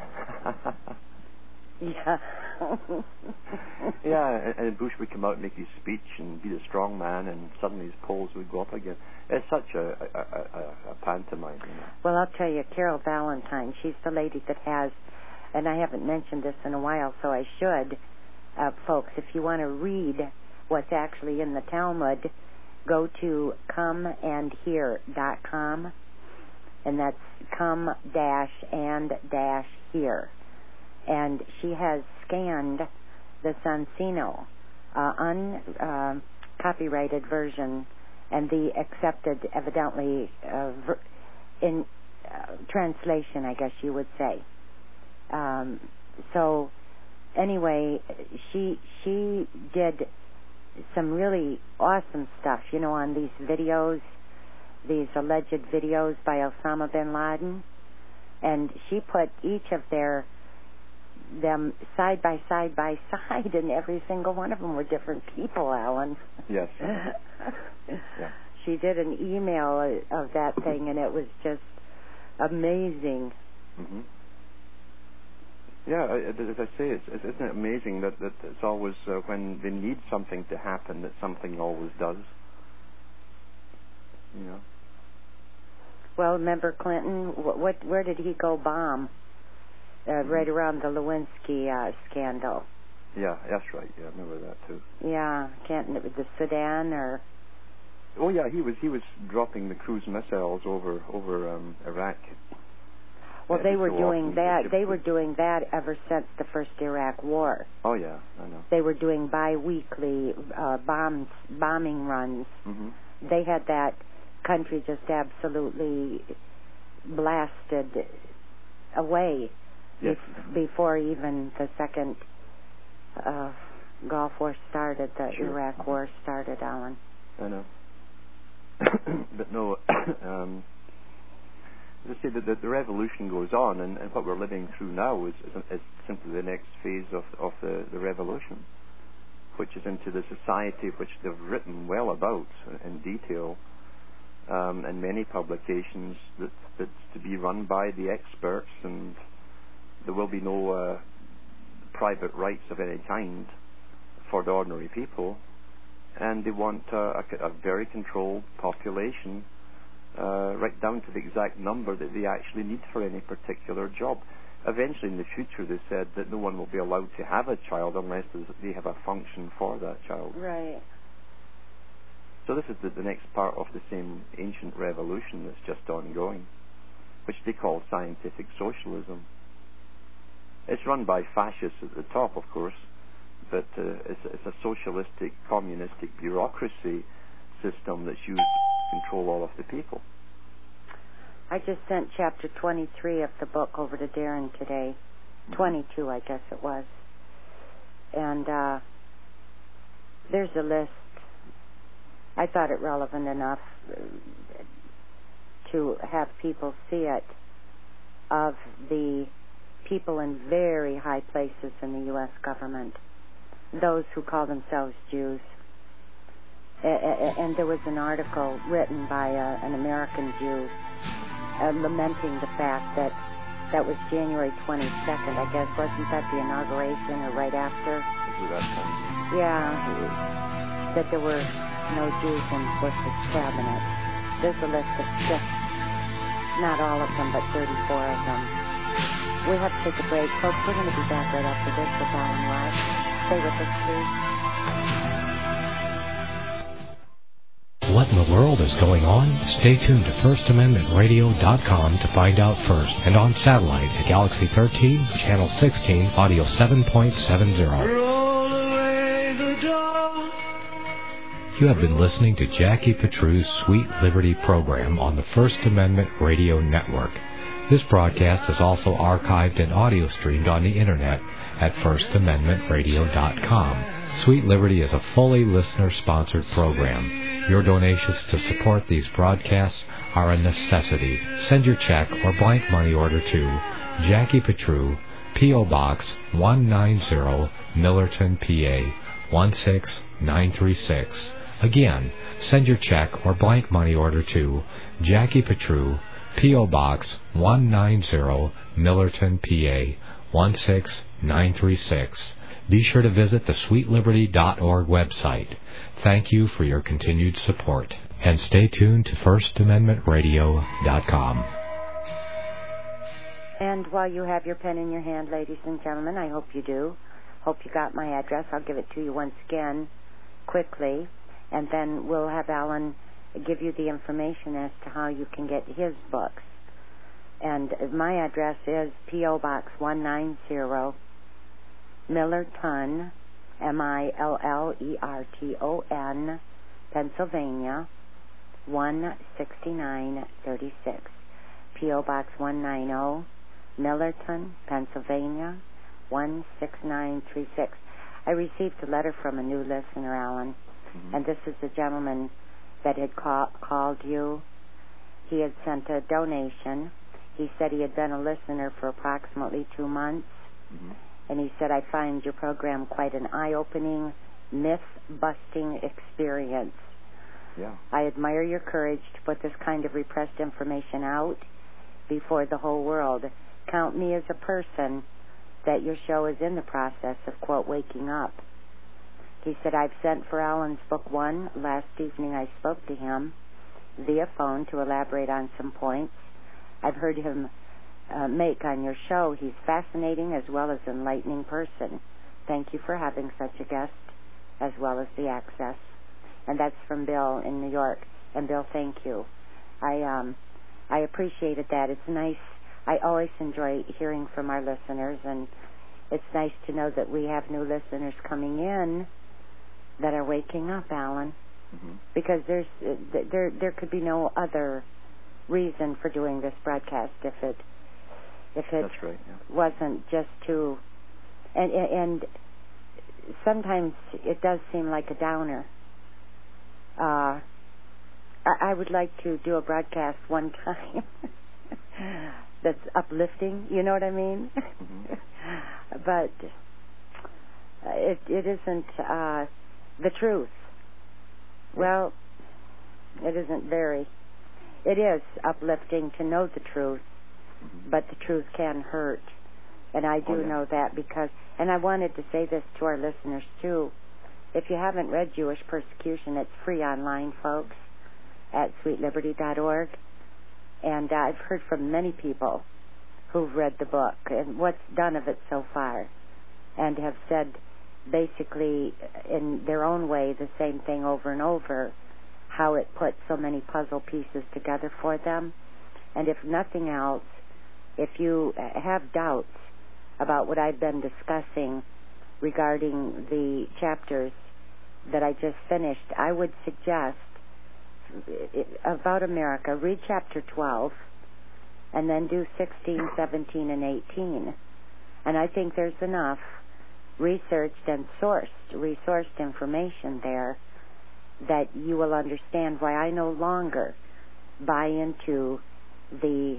[SPEAKER 3] yeah.
[SPEAKER 4] yeah, and, and Bush would come out and make his speech and be the strong man, and suddenly his polls would go up again. It's such a a, a, a pantomime. You know?
[SPEAKER 3] Well, I'll tell you, Carol Valentine. She's the lady that has, and I haven't mentioned this in a while, so I should. Uh, folks, if you want to read what's actually in the Talmud, go to come and hear dot com, and that's come dash and dash here. And she has scanned the Sansino uh, uncopyrighted uh, version and the accepted, evidently, uh, ver- in uh, translation, I guess you would say. Um, so... Anyway, she she did some really awesome stuff, you know, on these videos, these alleged videos by Osama bin Laden, and she put each of their them side by side by side, and every single one of them were different people, Alan.
[SPEAKER 4] Yes. yeah.
[SPEAKER 3] She did an email of that thing, and it was just amazing.
[SPEAKER 4] Mm-hmm. Yeah, as I say, it's, isn't it amazing that, that it's always uh, when they need something to happen that something always does. You know.
[SPEAKER 3] Well, remember Clinton? What? what where did he go bomb? Uh, mm-hmm. Right around the Lewinsky uh, scandal.
[SPEAKER 4] Yeah, that's right. Yeah, I remember that too.
[SPEAKER 3] Yeah, can't the Sudan or.
[SPEAKER 4] Oh yeah, he was he was dropping the cruise missiles over over um, Iraq.
[SPEAKER 3] Well, they were doing that. They were doing that ever since the first Iraq War.
[SPEAKER 4] Oh yeah, I know.
[SPEAKER 3] They were doing bi-weekly uh, bombs, bombing runs.
[SPEAKER 4] Mm-hmm.
[SPEAKER 3] They had that country just absolutely blasted away
[SPEAKER 4] yes.
[SPEAKER 3] be- before even the second uh, Gulf War started. The
[SPEAKER 4] sure.
[SPEAKER 3] Iraq
[SPEAKER 4] mm-hmm.
[SPEAKER 3] War started, Alan.
[SPEAKER 4] I know. But no. um, As I say, the, the, the revolution goes on, and, and what we're living through now is, is, is simply the next phase of, of the, the revolution, which is into the society which they've written well about in detail um, in many publications that, that's to be run by the experts, and there will be no uh, private rights of any kind for the ordinary people, and they want uh, a, a very controlled population. Uh, right down to the exact number that they actually need for any particular job. Eventually, in the future, they said that no one will be allowed to have a child unless they have a function for that child.
[SPEAKER 3] Right.
[SPEAKER 4] So this is the, the next part of the same ancient revolution that's just ongoing, which they call scientific socialism. It's run by fascists at the top, of course, but uh, it's, it's a socialistic, communistic bureaucracy system that's used to control all of the people.
[SPEAKER 3] I just sent chapter twenty-three of the book over to Darren today. Mm-hmm. twenty-two, I guess it was. And uh, there's a list. I thought it relevant enough to have people see it, of the people in very high places in the U S government, those who call themselves Jews. And there was an article written by a, an American Jew uh, lamenting the fact that that was January twenty-second, I guess. Wasn't that the inauguration or right after? Yeah. That there were no Jews in Bush's cabinet. There's a list of six. Not all of them, but thirty-four of them. We have to take a break. Folks, we're going to be back right after this with Alan Watts. Stay with us, please.
[SPEAKER 5] What in the world is going on? Stay tuned to First Amendment Radio dot com to find out first, and on satellite at Galaxy thirteen, Channel sixteen, Audio seven point seven zero.
[SPEAKER 1] Roll away away the dawn.
[SPEAKER 5] You have been listening to Jackie Petru's Sweet Liberty program on the First Amendment Radio Network. This broadcast is also archived and audio streamed on the Internet at first amendment radio dot com. Sweet Liberty is a fully listener-sponsored program. Your donations to support these broadcasts are a necessity. Send your check or blank money order to Jackie Petru, P O. Box one ninety, Millerton, P A one six nine three six. Again, send your check or blank money order to Jackie Petru, P O. Box one ninety, Millerton, P A one six nine three six. Be sure to visit the sweet liberty dot org website. Thank you for your continued support. And stay tuned to first amendment radio dot com.
[SPEAKER 3] And while you have your pen in your hand, ladies and gentlemen, I hope you do. Hope you got my address. I'll give it to you once again, quickly. And then we'll have Alan give you the information as to how you can get his books. And my address is P O. Box one ninety, Millerton, M I L L E R T O N, Pennsylvania, one six nine three six. P O. Box one ninety, Millerton, Pennsylvania, one six nine three six. I received a letter from a new listener, Alan. Mm-hmm. And this is the gentleman that had call, called you. He had sent a donation. He said he had been a listener for approximately two months. Mm-hmm. And he said, I find your program quite an eye-opening, myth-busting experience.
[SPEAKER 4] Yeah.
[SPEAKER 3] I admire your courage to put this kind of repressed information out before the whole world. Count me as a person that your show is in the process of, quote, waking up. He said, I've sent for Alan's book one. Last evening I spoke to him via phone to elaborate on some points I've heard him uh, make on your show. He's fascinating as well as enlightening person. Thank you for having such a guest as well as the access. And that's from Bill in New York. And Bill, thank you. I um I appreciated that. It's nice. I always enjoy hearing from our listeners, and it's nice to know that we have new listeners coming in that are waking up, Alan, mm-hmm. because there's uh, there there could be no other reason for doing this broadcast if it if it
[SPEAKER 4] That's right, yeah.
[SPEAKER 3] wasn't just to and and sometimes it does seem like a downer. Uh, I, I would like to do a broadcast one time that's uplifting. You know what I mean? Mm-hmm. But it it isn't. Uh, The truth. Well, it isn't very. It is uplifting to know the truth, mm-hmm. but the truth can hurt. And I do oh, yeah. know that because, and I wanted to say this to our listeners too. If you haven't read Jewish Persecution, it's free online, folks, at sweet liberty dot org. And uh, I've heard from many people who've read the book and what's done of it so far, and have said basically in their own way the same thing over and over, how it put so many puzzle pieces together for them. And if nothing else, if you have doubts about what I've been discussing regarding the chapters that I just finished, I would suggest about America, read chapter twelve and then do sixteen, seventeen, and eighteen. And I think there's enough researched and sourced, resourced information there that you will understand why I no longer buy into the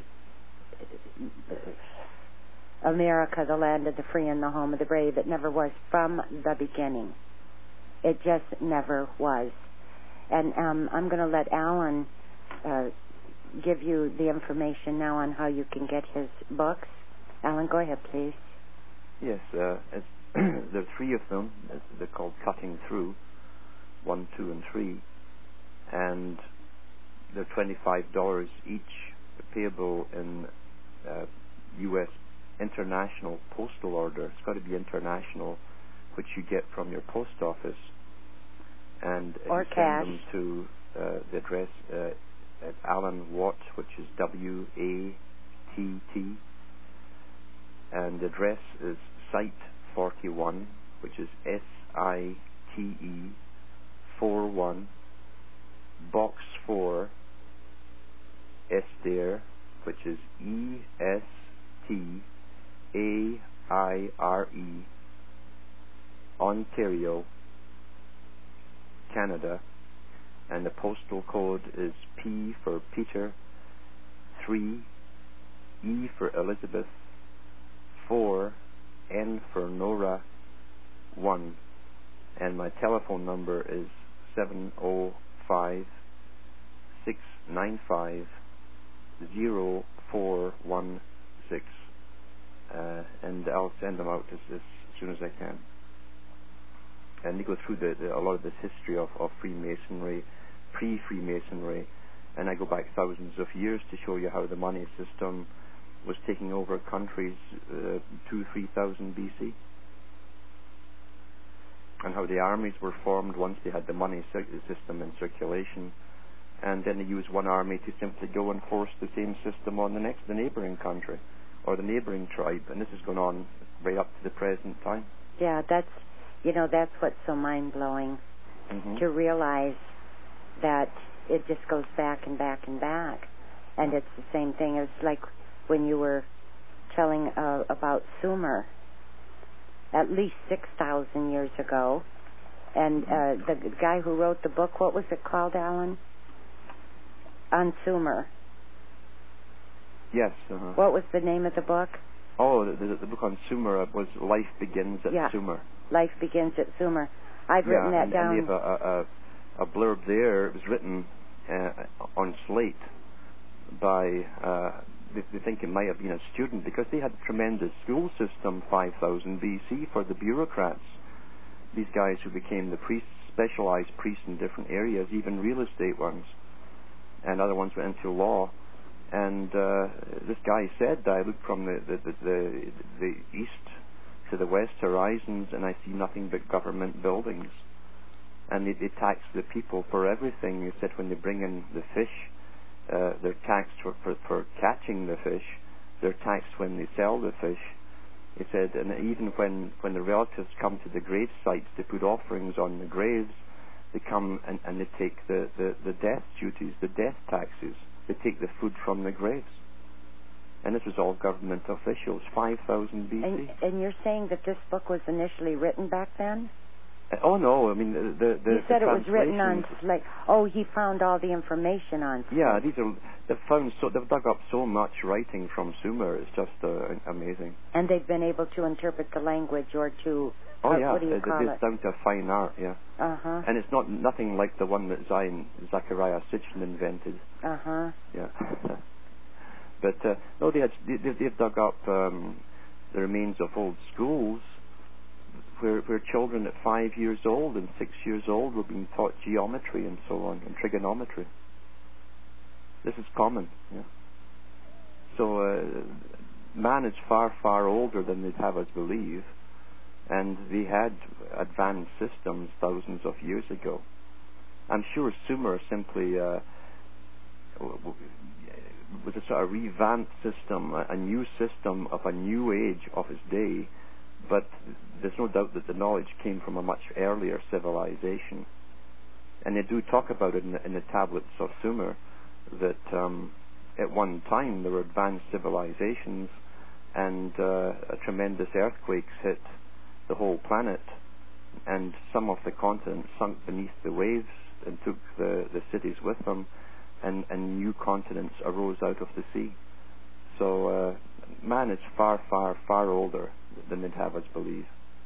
[SPEAKER 3] America, the land of the free and the home of the brave. It never was from the beginning. It just never was. And um, I'm going to let Alan uh, give you the information now on how you can get his books. Alan, go ahead, please.
[SPEAKER 4] Yes, uh, it's there are three of them. They're called Cutting Through, one, two, and three, and they're twenty-five dollars each, payable in uh, U S international postal order. It's got to be international, which you get from your post office, and
[SPEAKER 3] or
[SPEAKER 4] you
[SPEAKER 3] cash.
[SPEAKER 4] send them to uh, the address uh, at Alan Watt, which is W A T T, and the address is Site forty-one, which is S I E four one, Box four, Estaire, which is E S T A I R E, Ontario, Canada, and the postal code is P for Peter, three, E for Elizabeth, four, N for Nora, one, and my telephone number is seven oh five, six nine five, zero four one six, uh, and I'll send them out as, as soon as I can. And they go through the, the, a lot of this history of, of Freemasonry, pre-Freemasonry, and I go back thousands of years to show you how the money system was taking over countries uh, two, three thousand B C, and how the armies were formed once they had the money system in circulation, and then they used one army to simply go and force the same system on the next, the neighboring country or the neighboring tribe, and this has gone on right up to the present time.
[SPEAKER 3] Yeah, that's, you know, that's what's so mind-blowing,
[SPEAKER 4] mm-hmm.
[SPEAKER 3] to realize that it just goes back and back and back, and it's the same thing as like when you were telling uh, about Sumer, at least six thousand years ago, and uh, the guy who wrote the book, what was it called, Alan? On Sumer.
[SPEAKER 4] Yes. Uh-huh.
[SPEAKER 3] What was the name of the book?
[SPEAKER 4] Oh, the, the, the book on Sumer was Life Begins at
[SPEAKER 3] yeah.
[SPEAKER 4] Sumer.
[SPEAKER 3] Life Begins at Sumer. I've
[SPEAKER 4] yeah,
[SPEAKER 3] written that
[SPEAKER 4] and,
[SPEAKER 3] down.
[SPEAKER 4] And they have a, a, a blurb there. It was written uh, on slate by, uh, they, they think it might have been a student, because they had a tremendous school system five thousand B C for the bureaucrats. These guys who became the priests, specialized priests in different areas, even real estate ones, and other ones went into law. And uh, this guy said, I look from the, the, the, the, the east to the west horizons, and I see nothing but government buildings. And they, they tax the people for everything. He said when they bring in the fish, uh, they're taxed for, for, for catching the fish. They're taxed when they sell the fish. He said, and even when, when the relatives come to the grave sites to put offerings on the graves, they come and, and they take the, the, the death duties, the death taxes. They take the food from the graves. And this was all government officials, five thousand B C.
[SPEAKER 3] And, and you're saying that this book was initially written back then?
[SPEAKER 4] Uh, oh, no. I mean, the... the, the
[SPEAKER 3] you said
[SPEAKER 4] the
[SPEAKER 3] it was written on, like, oh, he found all the information on...
[SPEAKER 4] Yeah, these are... They've found so... They've dug up so much writing from Sumer. It's just uh, amazing.
[SPEAKER 3] And they've been able to interpret the language or to...
[SPEAKER 4] Oh,
[SPEAKER 3] uh,
[SPEAKER 4] yeah.
[SPEAKER 3] What do you
[SPEAKER 4] it,
[SPEAKER 3] call
[SPEAKER 4] it's
[SPEAKER 3] it?
[SPEAKER 4] down to fine art, yeah.
[SPEAKER 3] Uh-huh.
[SPEAKER 4] And it's not nothing like the one that Zion, Zachariah Sitchin invented.
[SPEAKER 3] Uh-huh.
[SPEAKER 4] Yeah. But, uh, no, they had, they, they've dug up um, the remains of old schools where, where children at five years old and six years old were being taught geometry and so on, and trigonometry. This is common, yeah. So, uh, man is far, far older than they'd have us believe, and they had advanced systems thousands of years ago. I'm sure Sumer simply uh, was a sort of revamped system, a, a new system of a new age of his day, but there's no doubt that the knowledge came from a much earlier civilization. And they do talk about it in the, in the tablets of Sumer, that um, at one time there were advanced civilizations, and uh, a tremendous earthquakes hit the whole planet, and some of the continents sunk beneath the waves and took the, the cities with them, and, and new continents arose out of the sea. So uh, man is far, far, far older than they'd have us believe.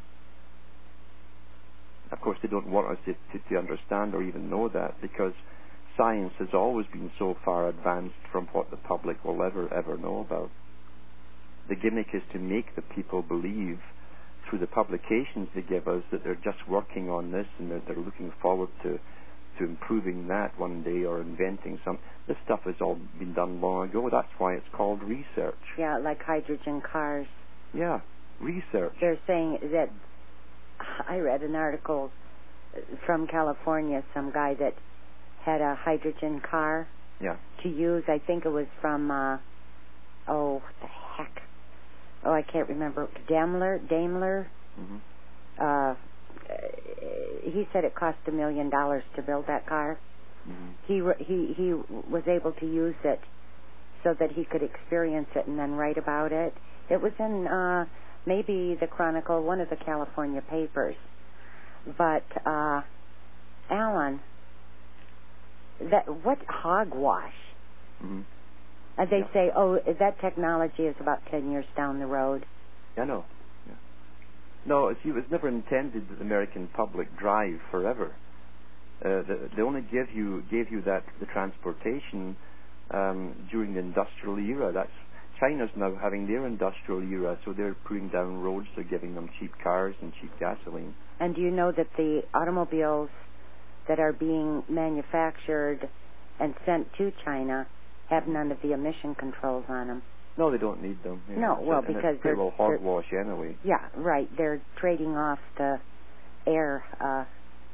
[SPEAKER 4] Of course, they don't want us to, to, to understand or even know that, because science has always been so far advanced from what the public will ever, ever know about. The gimmick is to make the people believe through the publications they give us that they're just working on this and they're, they're looking forward to, to improving that one day or inventing some. This stuff has all been done long ago. That's why it's called research.
[SPEAKER 3] Yeah, like hydrogen cars.
[SPEAKER 4] Yeah, research.
[SPEAKER 3] They're saying that, I read an article from California, some guy that had a hydrogen car
[SPEAKER 4] yeah.
[SPEAKER 3] to use. I think it was from, uh, oh, what the heck? Oh, I can't remember. Daimler? Daimler?
[SPEAKER 4] Mm-hmm.
[SPEAKER 3] Uh, he said it cost a million dollars to build that car.
[SPEAKER 4] Mm-hmm.
[SPEAKER 3] He he he was able to use it so that he could experience it and then write about it. It was in uh, maybe the Chronicle, one of the California papers. But uh, Alan, that what hogwash?
[SPEAKER 4] Mm-hmm.
[SPEAKER 3] And they
[SPEAKER 4] Yeah.
[SPEAKER 3] say, oh, that technology is about ten years down the road.
[SPEAKER 4] I know. Yeah. No, see, it was never intended that the American public drive forever. Uh, the, they only gave you gave you that the transportation um, during the industrial era. That's China's now having their industrial era, so they're putting down roads. They're giving them cheap cars and cheap gasoline.
[SPEAKER 3] And do you know that the automobiles that are being manufactured and sent to China have none of the emission controls on them?
[SPEAKER 4] No, they don't need them. Yeah.
[SPEAKER 3] No, well,
[SPEAKER 4] and
[SPEAKER 3] because
[SPEAKER 4] it's
[SPEAKER 3] they're
[SPEAKER 4] pretty well hogwash anyway.
[SPEAKER 3] Yeah, right. They're trading off the air. Uh,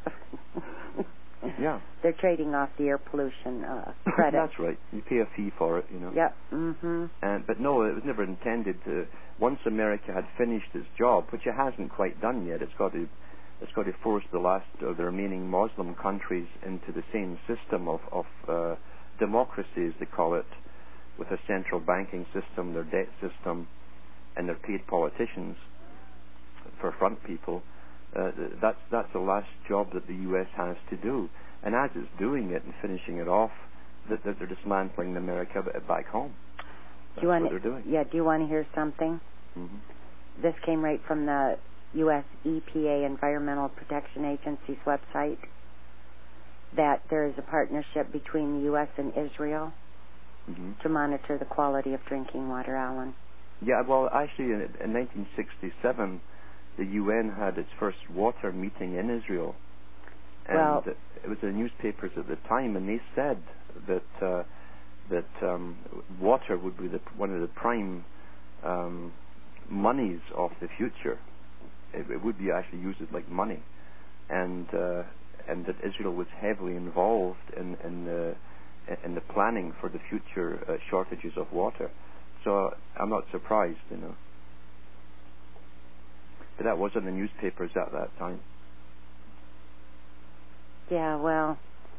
[SPEAKER 4] Yeah.
[SPEAKER 3] They're trading off the air pollution uh, credit.
[SPEAKER 4] That's right. You pay a fee for it, you know.
[SPEAKER 3] Yep. Mm-hmm.
[SPEAKER 4] And but no, it was never intended to. Once America had finished its job, which it hasn't quite done yet, it's got to, it's got to force the last of the remaining Muslim countries into the same system of of uh, democracy, as they call it, with a central banking system, their debt system, and their paid politicians for front people. Uh, that's that's the last job that the U S has to do, and as it's doing it and finishing it off, that, that they're dismantling America back home. That's
[SPEAKER 3] do you want
[SPEAKER 4] what they're doing.
[SPEAKER 3] Yeah. Do you want to hear something?
[SPEAKER 4] Mm-hmm.
[SPEAKER 3] This came right from the U S E P A Environmental Protection Agency's website. That there is a partnership between the U S and Israel
[SPEAKER 4] Mm-hmm.
[SPEAKER 3] to monitor the quality of drinking water, Alan.
[SPEAKER 4] Yeah. Well, actually, in, in nineteen sixty-seven. The U N had its first water meeting in Israel, and
[SPEAKER 3] well,
[SPEAKER 4] it was in the newspapers at the time, and they said that uh, that um, water would be the, one of the prime um, monies of the future. It, it would be actually used as like money, and uh, and that Israel was heavily involved in in the in the planning for the future uh, shortages of water. So I'm not surprised, you know. But that was in the newspapers at that time.
[SPEAKER 3] Yeah, well,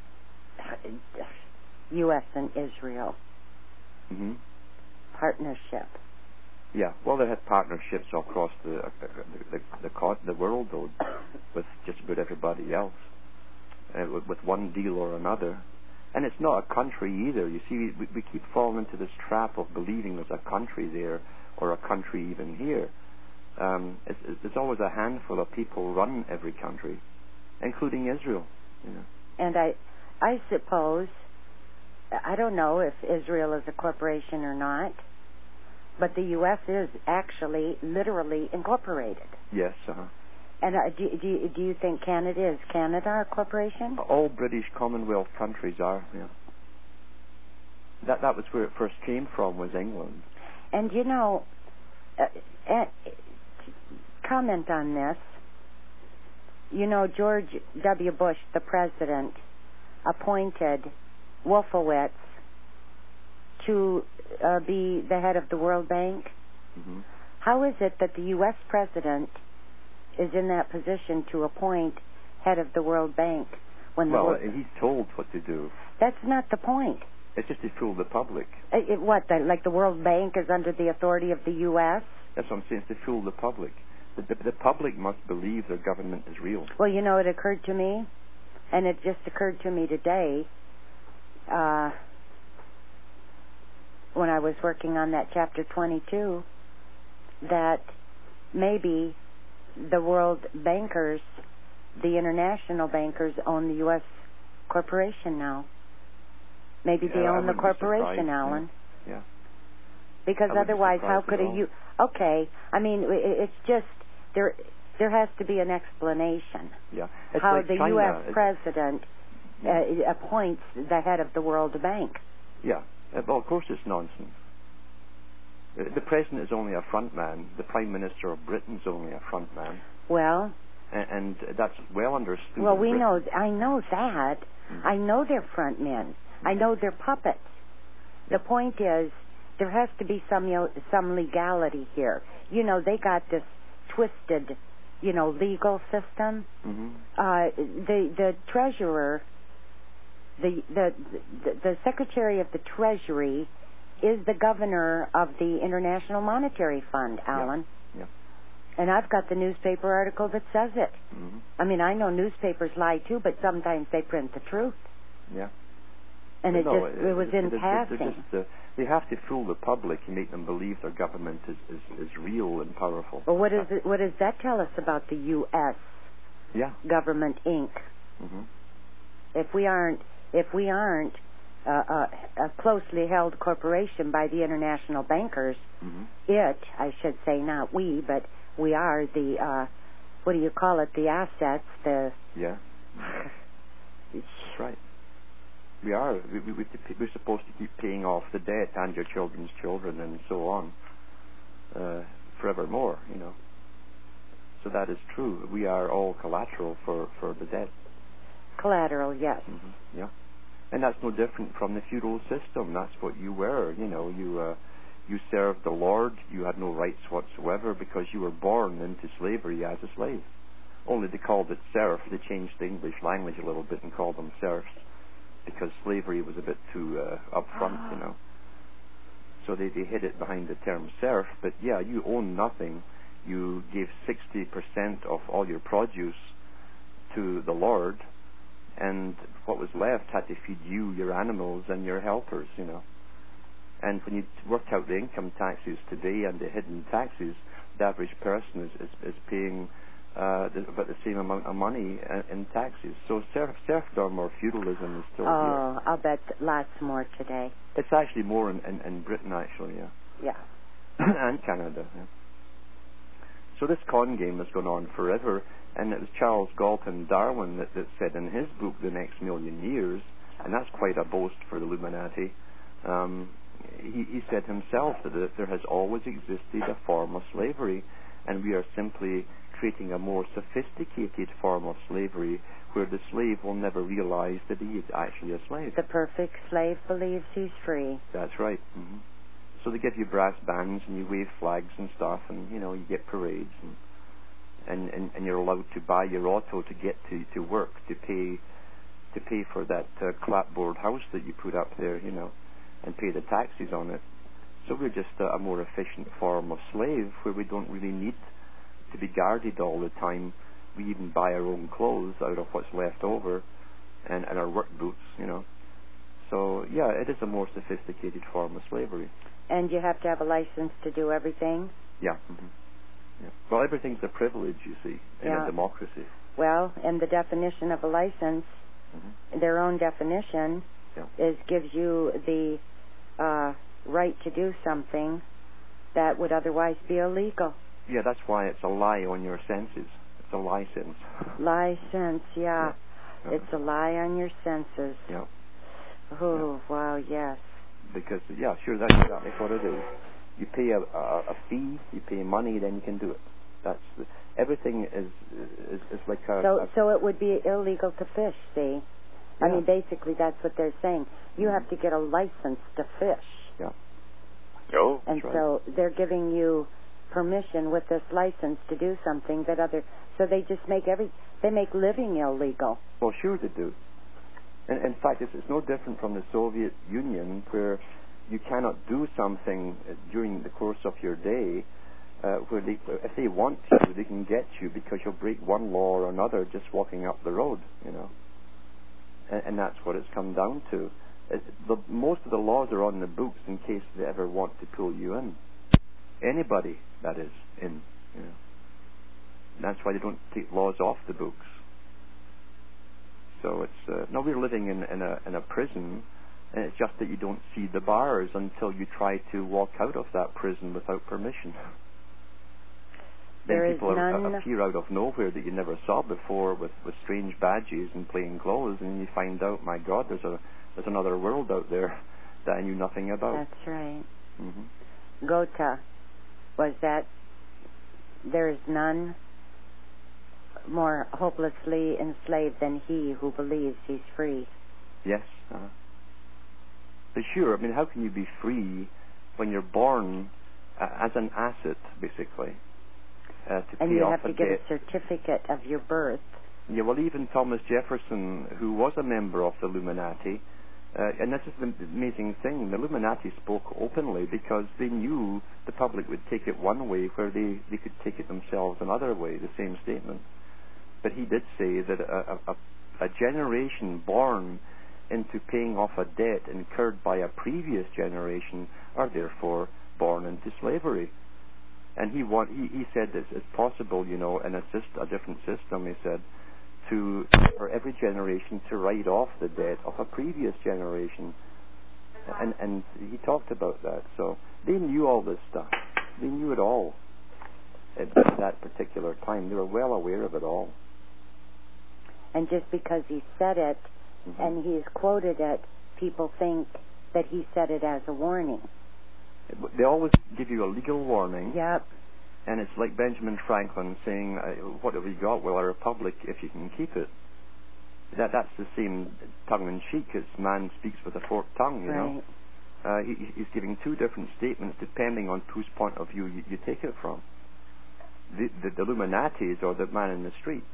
[SPEAKER 3] U S and Israel
[SPEAKER 4] Mm-hmm.
[SPEAKER 3] partnership.
[SPEAKER 4] Yeah, well, they had partnerships all across the uh, the, the, the, the world, though, with just about everybody else, uh, with, with one deal or another. And it's not a country either. You see, we, we keep falling into this trap of believing there's a country there or a country even here. Um, it's, it's, there's always a handful of people run every country, including Israel. You know.
[SPEAKER 3] And I, I suppose, I don't know if Israel is a corporation or not, but the U S is actually literally incorporated.
[SPEAKER 4] Yes. Uh-huh.
[SPEAKER 3] And uh, do, do, do you think Canada is Canada a corporation?
[SPEAKER 4] All British Commonwealth countries are. Yeah. That that was where it first came from, was England.
[SPEAKER 3] And you know, uh, uh, comment on this. You know, George W. Bush, the president, appointed Wolfowitz to uh, be the head of the World Bank.
[SPEAKER 4] Mm-hmm.
[SPEAKER 3] How is it that the U S president is in that position to appoint head of the World Bank when the
[SPEAKER 4] well,
[SPEAKER 3] World...
[SPEAKER 4] he's told what to do.
[SPEAKER 3] That's not the point.
[SPEAKER 4] It's just to fool the public.
[SPEAKER 3] It, it, what, the, like the World Bank is under the authority of the U S?
[SPEAKER 4] That's what I'm saying, it's to fool the public. The, the, the public must believe their government is real.
[SPEAKER 3] Well, you know, it occurred to me, and it just occurred to me today, uh, when I was working on that chapter twenty-two, that maybe the world bankers, the international bankers, own the U S corporation now. Maybe they
[SPEAKER 4] Yeah, I
[SPEAKER 3] own the
[SPEAKER 4] wouldn't be
[SPEAKER 3] corporation,
[SPEAKER 4] surprised,
[SPEAKER 3] Alan.
[SPEAKER 4] Yeah.
[SPEAKER 3] Because
[SPEAKER 4] I wouldn't be
[SPEAKER 3] otherwise, how
[SPEAKER 4] surprised
[SPEAKER 3] could
[SPEAKER 4] at
[SPEAKER 3] a
[SPEAKER 4] all.
[SPEAKER 3] you? Okay, I mean, i- it's just there. There has to be an explanation
[SPEAKER 4] Yeah. It's
[SPEAKER 3] how
[SPEAKER 4] like
[SPEAKER 3] the
[SPEAKER 4] China.
[SPEAKER 3] U S
[SPEAKER 4] It-
[SPEAKER 3] president uh, appoints the head of the World Bank.
[SPEAKER 4] Yeah. Uh, Well, of course it's nonsense. The, the president is only a front man. The prime minister of Britain is only a front man.
[SPEAKER 3] Well,
[SPEAKER 4] And, and that's well understood.
[SPEAKER 3] well,
[SPEAKER 4] in
[SPEAKER 3] we
[SPEAKER 4] Britain.
[SPEAKER 3] know. I know that.
[SPEAKER 4] Mhm.
[SPEAKER 3] I know they're front men. I know they're puppets. The point is, there has to be some some legality here. You know, they got this twisted you know, legal system.
[SPEAKER 4] Mm-hmm.
[SPEAKER 3] Uh, the the treasurer, the, the the the secretary of the Treasury, is the governor of the International Monetary Fund, Alan.
[SPEAKER 4] Yeah. yeah.
[SPEAKER 3] And I've got the newspaper article that says it.
[SPEAKER 4] Mm-hmm.
[SPEAKER 3] I mean, I know newspapers lie too, but sometimes they print the truth.
[SPEAKER 4] Yeah.
[SPEAKER 3] And
[SPEAKER 4] but
[SPEAKER 3] it
[SPEAKER 4] no,
[SPEAKER 3] just it, it was
[SPEAKER 4] it,
[SPEAKER 3] in
[SPEAKER 4] it,
[SPEAKER 3] passing.
[SPEAKER 4] Just, uh, they have to fool the public and make them believe their government is, is, is real and powerful.
[SPEAKER 3] Well, what, is it, what does that tell us about the U S
[SPEAKER 4] Yeah.
[SPEAKER 3] government, Incorporated?
[SPEAKER 4] Mm-hmm.
[SPEAKER 3] If we aren't, if we aren't uh, uh, a closely held corporation by the international bankers,
[SPEAKER 4] mm-hmm.
[SPEAKER 3] it, I should say, not we, but we are the, uh, what do you call it, the assets, the...
[SPEAKER 4] Yeah. That's right. We are. We, we, we, we're supposed to keep paying off the debt and your children's children and so on uh, forevermore, you know. So that is true. We are all collateral for, for the debt.
[SPEAKER 3] Collateral, yes.
[SPEAKER 4] Mm-hmm. Yeah. And that's no different from the feudal system. That's what you were. You know, you uh, you served the Lord. You had no rights whatsoever because you were born into slavery as a slave. Only they called it serf. They changed the English language a little bit and called them serfs because slavery was a bit too uh, upfront, you know. So they, they hid it behind the term serf. But yeah, you own nothing. You gave sixty percent of all your produce to the Lord, and what was left had to feed you, your animals, and your helpers, you know. And when you work out the income taxes today and the hidden taxes, the average person is, is, is paying uh, the, about the same amount of money in, in taxes. So serf, serfdom or feudalism is still
[SPEAKER 3] oh,
[SPEAKER 4] here.
[SPEAKER 3] I'll bet lots more today.
[SPEAKER 4] It's actually more in, in, in Britain, actually, yeah.
[SPEAKER 3] Yeah.
[SPEAKER 4] And Canada, yeah. So this con game has gone on forever, and it was Charles Galton Darwin that, that said in his book, The Next Million Years, and that's quite a boast for the Illuminati, um, he, he said himself that there has always existed a form of slavery, and we are simply creating a more sophisticated form of slavery where the slave will never realize that he is actually a slave.
[SPEAKER 3] The perfect slave believes he's free.
[SPEAKER 4] That's right. Mm-hmm. So they give you brass bands and you wave flags and stuff, and you know you get parades, and and, and, and you're allowed to buy your auto to get to, to work, to pay to pay for that uh, clapboard house that you put up there, you know, and pay the taxes on it. So we're just a, a more efficient form of slave where we don't really need to be guarded all the time. We even buy our own clothes out of what's left over, and, and our work boots, you know. So yeah, it is a more sophisticated form of slavery.
[SPEAKER 3] And you have to have a license to do everything?
[SPEAKER 4] Yeah. Mm-hmm. yeah. Well, everything's a privilege, you see, in
[SPEAKER 3] yeah.
[SPEAKER 4] a democracy.
[SPEAKER 3] Well, and the definition of a license, mm-hmm. their own definition,
[SPEAKER 4] yeah.
[SPEAKER 3] is gives you the uh, right to do something that would otherwise be illegal.
[SPEAKER 4] Yeah, that's why it's a lie on your senses. It's a license.
[SPEAKER 3] License, yeah.
[SPEAKER 4] yeah. Uh-huh.
[SPEAKER 3] It's a lie on your senses.
[SPEAKER 4] Yeah.
[SPEAKER 3] Oh,
[SPEAKER 4] yeah.
[SPEAKER 3] wow, yes.
[SPEAKER 4] Because, yeah, sure, that's exactly what it is. You pay a, a, a fee, you pay money, then you can do it. That's the, everything is, is is like a...
[SPEAKER 3] So,
[SPEAKER 4] a,
[SPEAKER 3] so it would be illegal to fish, see?
[SPEAKER 4] Yeah.
[SPEAKER 3] I mean, basically, that's what they're saying. You have to get a license to fish.
[SPEAKER 4] Yeah.
[SPEAKER 2] Oh,
[SPEAKER 3] And
[SPEAKER 4] right.
[SPEAKER 3] so they're giving you permission with this license to do something that other... So they just make every... They make living illegal.
[SPEAKER 4] Well, sure they do. In, in fact, it's, it's no different from the Soviet Union, where you cannot do something during the course of your day uh, where they, if they want to, they can get you because you'll break one law or another just walking up the road, you know. And, and that's what it's come down to. It, the, most of the laws are on the books in case they ever want to pull you in. Anybody, that is, in, you know. And that's why they don't take laws off the books. So it's uh, no, we're living in, in a in a prison, and it's just that you don't see the bars until you try to walk out of that prison without permission.
[SPEAKER 3] There
[SPEAKER 4] then
[SPEAKER 3] is
[SPEAKER 4] people
[SPEAKER 3] none...
[SPEAKER 4] a, appear out of nowhere that you never saw before with, with strange badges and plain clothes, and you find out, my God, there's a there's another world out there that I knew nothing about.
[SPEAKER 3] That's right.
[SPEAKER 4] Mm-hmm.
[SPEAKER 3] Gotha, was that there is none more hopelessly enslaved than he who believes he's free.
[SPEAKER 4] Yes. Uh-huh. But sure, I mean, how can you be free when you're born uh, as an asset, basically? uh, to
[SPEAKER 3] and
[SPEAKER 4] pay
[SPEAKER 3] you
[SPEAKER 4] off
[SPEAKER 3] have to
[SPEAKER 4] a
[SPEAKER 3] get
[SPEAKER 4] debt.
[SPEAKER 3] a certificate of your birth.
[SPEAKER 4] Yeah, well, even Thomas Jefferson, who was a member of the Illuminati, uh, and this is the amazing thing, the Illuminati spoke openly because they knew the public would take it one way where they, they could take it themselves another way, the same statement. But he did say that a, a, a generation born into paying off a debt incurred by a previous generation are therefore born into slavery. And he want, he, he said it's, it's possible, you know, in a, syst- a different system, he said, to for every generation to write off the debt of a previous generation. And and he talked about that. So they knew all this stuff. They knew it all at that particular time. They were well aware of it all.
[SPEAKER 3] And just because he said it,
[SPEAKER 4] Mm-hmm.
[SPEAKER 3] and he's quoted it, people think that he said it as a warning.
[SPEAKER 4] They always give you a legal warning.
[SPEAKER 3] Yep.
[SPEAKER 4] And it's like Benjamin Franklin saying, uh, what have we got? Well, a republic if you can keep it. That That's the same tongue-in-cheek as man speaks with a forked tongue, you
[SPEAKER 3] right.
[SPEAKER 4] know. Uh, he, he's giving two different statements depending on whose point of view you, you take it from. The, the, the Illuminatis or the man in the street.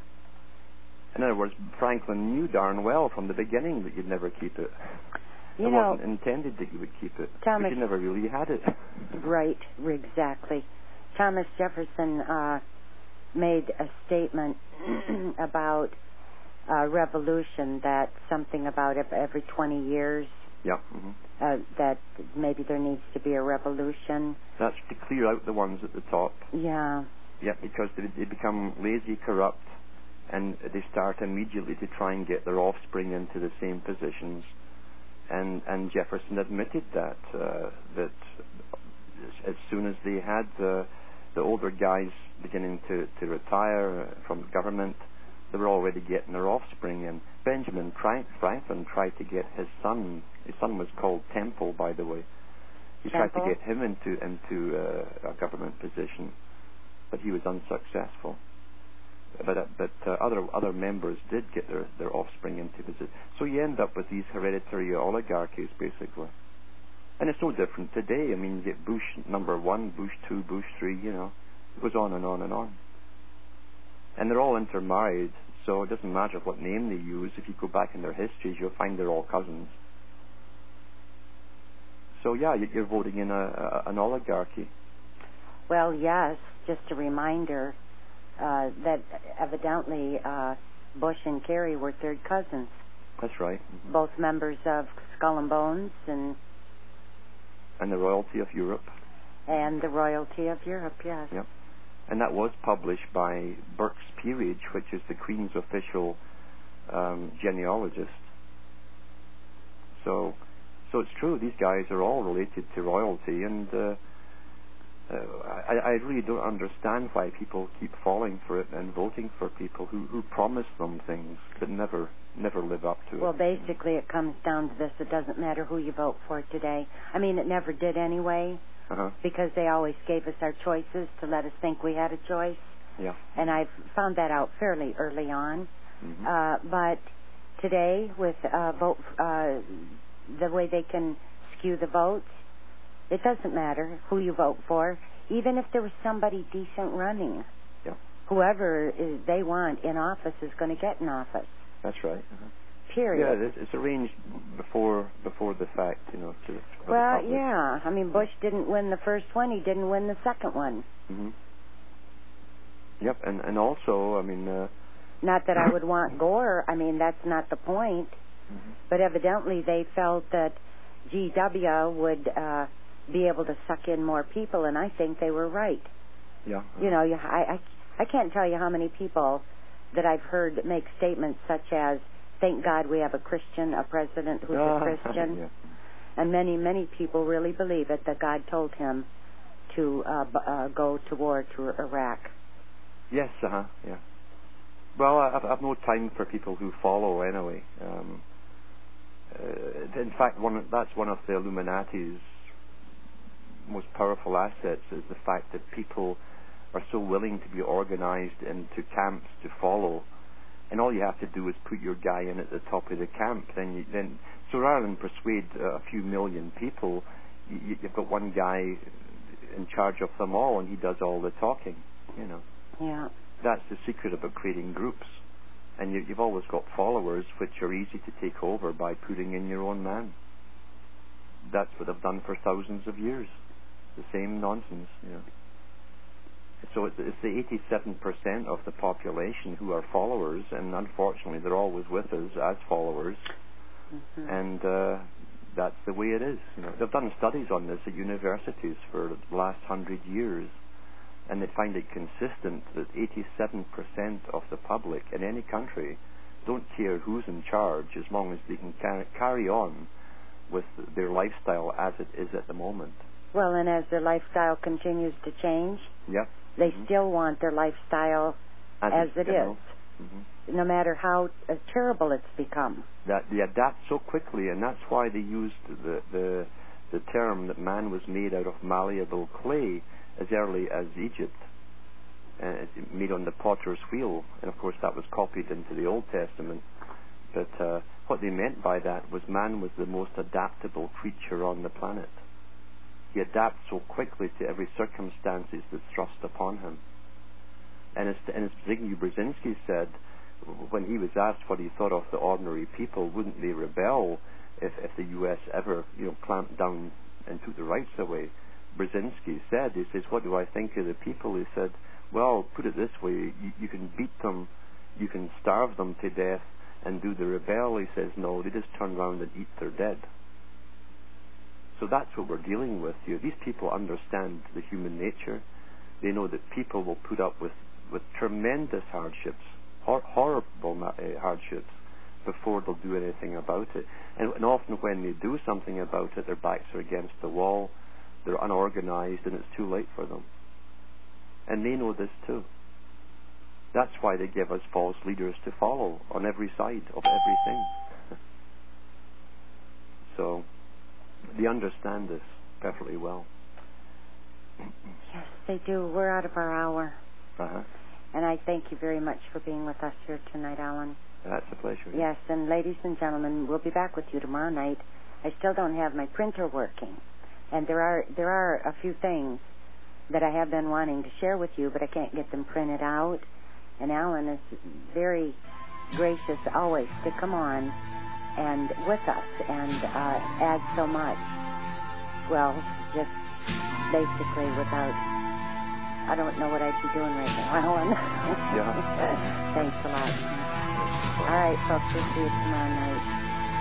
[SPEAKER 4] In other words, Franklin knew darn well from the beginning that you'd never keep it.
[SPEAKER 3] You
[SPEAKER 4] it
[SPEAKER 3] know,
[SPEAKER 4] wasn't intended that you would keep it.
[SPEAKER 3] Thomas,
[SPEAKER 4] but you never really had it.
[SPEAKER 3] Right, exactly. Thomas Jefferson uh, made a statement about uh, revolution, that something about every twenty years,
[SPEAKER 4] yeah. Mm-hmm.
[SPEAKER 3] uh, that maybe there needs to be a revolution.
[SPEAKER 4] That's to clear out the ones at the top.
[SPEAKER 3] Yeah.
[SPEAKER 4] Yeah, because they, they become lazy, corrupt, and they start immediately to try and get their offspring into the same positions. And and Jefferson admitted that uh, that as soon as they had the the older guys beginning to, to retire from government, they were already getting their offspring in. Benjamin Franklin tried to get his son. His son was called Temple, by the way. He
[SPEAKER 3] Temple?
[SPEAKER 4] tried to get him into into uh, a government position, but he was unsuccessful. But uh, but uh, other other members did get their, their offspring into position. So you end up with these hereditary oligarchies, basically. And it's no different today. I mean, you get Bush number one, Bush two, Bush three, you know. It goes on and on and on. And they're all intermarried, so it doesn't matter what name they use. If you go back in their histories, you'll find they're all cousins. So, yeah, you're voting in a, a, an oligarchy.
[SPEAKER 3] Well, yes, just a reminder uh, that evidently uh, Bush and Kerry were third cousins.
[SPEAKER 4] That's right. Mm-hmm.
[SPEAKER 3] Both members of Skull and Bones and...
[SPEAKER 4] And the royalty of Europe.
[SPEAKER 3] And the royalty of Europe, yes.
[SPEAKER 4] Yep. And that was published by Burke's Peerage, which is the Queen's official um, genealogist. So, so it's true. These guys are all related to royalty, and uh, uh, I, I really don't understand why people keep falling for it and voting for people who, who promise them things but never never live up to it.
[SPEAKER 3] Well, basically, it comes down to this: it doesn't matter who you vote for today. I mean, it never did anyway.
[SPEAKER 4] Uh-huh.
[SPEAKER 3] Because they always gave us our choices to let us think we had a choice.
[SPEAKER 4] Yeah.
[SPEAKER 3] And I've found that out fairly early on.
[SPEAKER 4] Mm-hmm.
[SPEAKER 3] Uh, but today, with uh, vote, uh, the way they can skew the votes, it doesn't matter who you vote for. Even if there was somebody decent running,
[SPEAKER 4] yeah.
[SPEAKER 3] whoever is they want in office is going to get in office.
[SPEAKER 4] That's right. Uh-huh.
[SPEAKER 3] Period.
[SPEAKER 4] Yeah, it's, it's arranged before before the fact, you know. To,
[SPEAKER 3] well, yeah. I mean, Bush didn't win the first one. He didn't win the second one.
[SPEAKER 4] Mm-hmm. Yep, and and also, I mean. Uh,
[SPEAKER 3] not that I would want Gore. I mean, that's not the point.
[SPEAKER 4] Mm-hmm.
[SPEAKER 3] But evidently, they felt that G W would uh, be able to suck in more people, and I think they were right.
[SPEAKER 4] Yeah. Uh-huh.
[SPEAKER 3] You know, you, I, I I can't tell you how many people that I've heard make statements such as, "Thank God we have a Christian, a president who's
[SPEAKER 4] uh,
[SPEAKER 3] a Christian."
[SPEAKER 4] Yeah.
[SPEAKER 3] And many, many people really believe it, that God told him to uh, b- uh, go to war to Iraq.
[SPEAKER 4] Yes, uh-huh, yeah. Well, I've, I've no time for people who follow anyway. Um, uh, in fact, one that's one of the Illuminati's most powerful assets is the fact that people are so willing to be organized into camps to follow. And all you have to do is put your guy in at the top of the camp. Then, you, then, so rather than persuade uh, a few million people, you, you've got one guy in charge of them all, and he does all the talking. You know.
[SPEAKER 3] Yeah.
[SPEAKER 4] That's the secret about creating groups. And you, you've always got followers which are easy to take over by putting in your own man. That's what they've done for thousands of years. The same nonsense, you know. So it's, it's the eighty-seven percent of the population who are followers, and unfortunately they're always with us as followers. Mm-hmm. And uh, that's the way it is. You know, they've done studies on this at universities for the last hundred years, and they find it consistent that eighty-seven percent of the public in any country don't care who's in charge as long as they can car- carry on with their lifestyle as it is at the moment.
[SPEAKER 3] Well, and as their lifestyle continues to change,
[SPEAKER 4] yep.
[SPEAKER 3] they
[SPEAKER 4] mm-hmm.
[SPEAKER 3] still want their lifestyle as, as it is, mm-hmm. no matter how uh, terrible it's become.
[SPEAKER 4] That they adapt so quickly, and that's why they used the, the, the term that man was made out of malleable clay as early as Egypt, uh, made on the potter's wheel, and of course that was copied into the Old Testament. But uh, what they meant by that was man was the most adaptable creature on the planet. He adapts so quickly to every circumstances that's thrust upon him. And as, and as Zbigniew Brzezinski said, when he was asked what he thought of the ordinary people, wouldn't they rebel if, if the U S ever, you know, clamped down and took the rights away? Brzezinski said, he says, what do I think of the people? He said, well, put it this way, you, you can beat them, you can starve them to death and do the rebel. He says, no, they just turn around and eat their dead. So that's what we're dealing with here. These people understand the human nature. They know that people will put up with, with tremendous hardships, hor- horrible ma- uh, hardships, before they'll do anything about it. And, and often when they do something about it, their backs are against the wall, they're unorganized, and it's too late for them. And they know this too. That's why they give us false leaders to follow on every side of everything. So they understand this perfectly well.
[SPEAKER 3] Yes, they do. We're out of our hour.
[SPEAKER 4] Uh-huh.
[SPEAKER 3] And I thank you very much for being with us here tonight, Alan.
[SPEAKER 4] That's a pleasure.
[SPEAKER 3] Yes, and ladies and gentlemen, we'll be back with you tomorrow night. I still don't have my printer working. And there are there are a few things that I have been wanting to share with you, but I can't get them printed out. And Alan is very gracious always to come on and with us and uh, add so much. Well, just basically without, I don't know what I'd be doing right now, Alan.
[SPEAKER 4] Yeah.
[SPEAKER 3] Thanks a lot. All right, folks, we'll see you tomorrow night.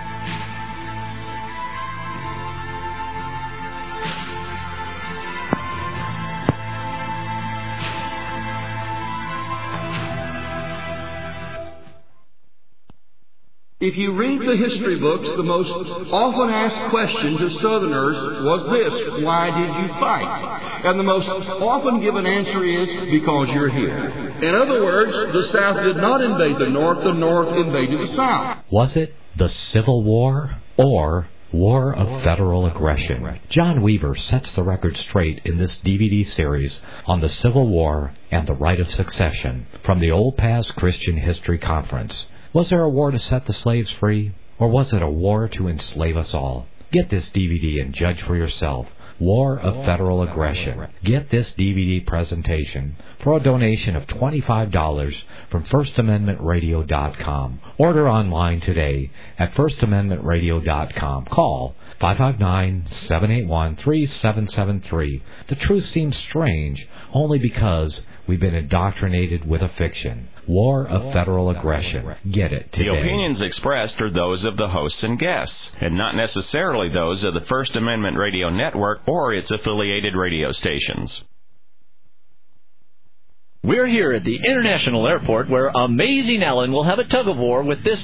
[SPEAKER 6] If you read the history books, the most often asked question to Southerners was this: why did you fight? And the most often given answer is, because you're here. In other words, the South did not invade the North, the North invaded the South.
[SPEAKER 5] Was it the Civil War or War of Federal Aggression? John Weaver sets the record straight in this D V D series on the Civil War and the Right of Succession from the Old Past Christian History Conference. Was there a war to set the slaves free, or was it a war to enslave us all? Get this D V D and judge for yourself. War of Federal Aggression. Get this D V D presentation for a donation of twenty-five dollars from first amendment radio dot com. Order online today at first amendment radio dot com. Call five five nine, seven eight one, three seven seven three. The truth seems strange only because we've been indoctrinated with a fiction. War of Federal Aggression. Get it today.
[SPEAKER 7] The opinions expressed are those of the hosts and guests, and not necessarily those of the First Amendment Radio Network or its affiliated radio stations.
[SPEAKER 8] We're here at the International Airport where Amazing Ellen will have a tug-of-war with this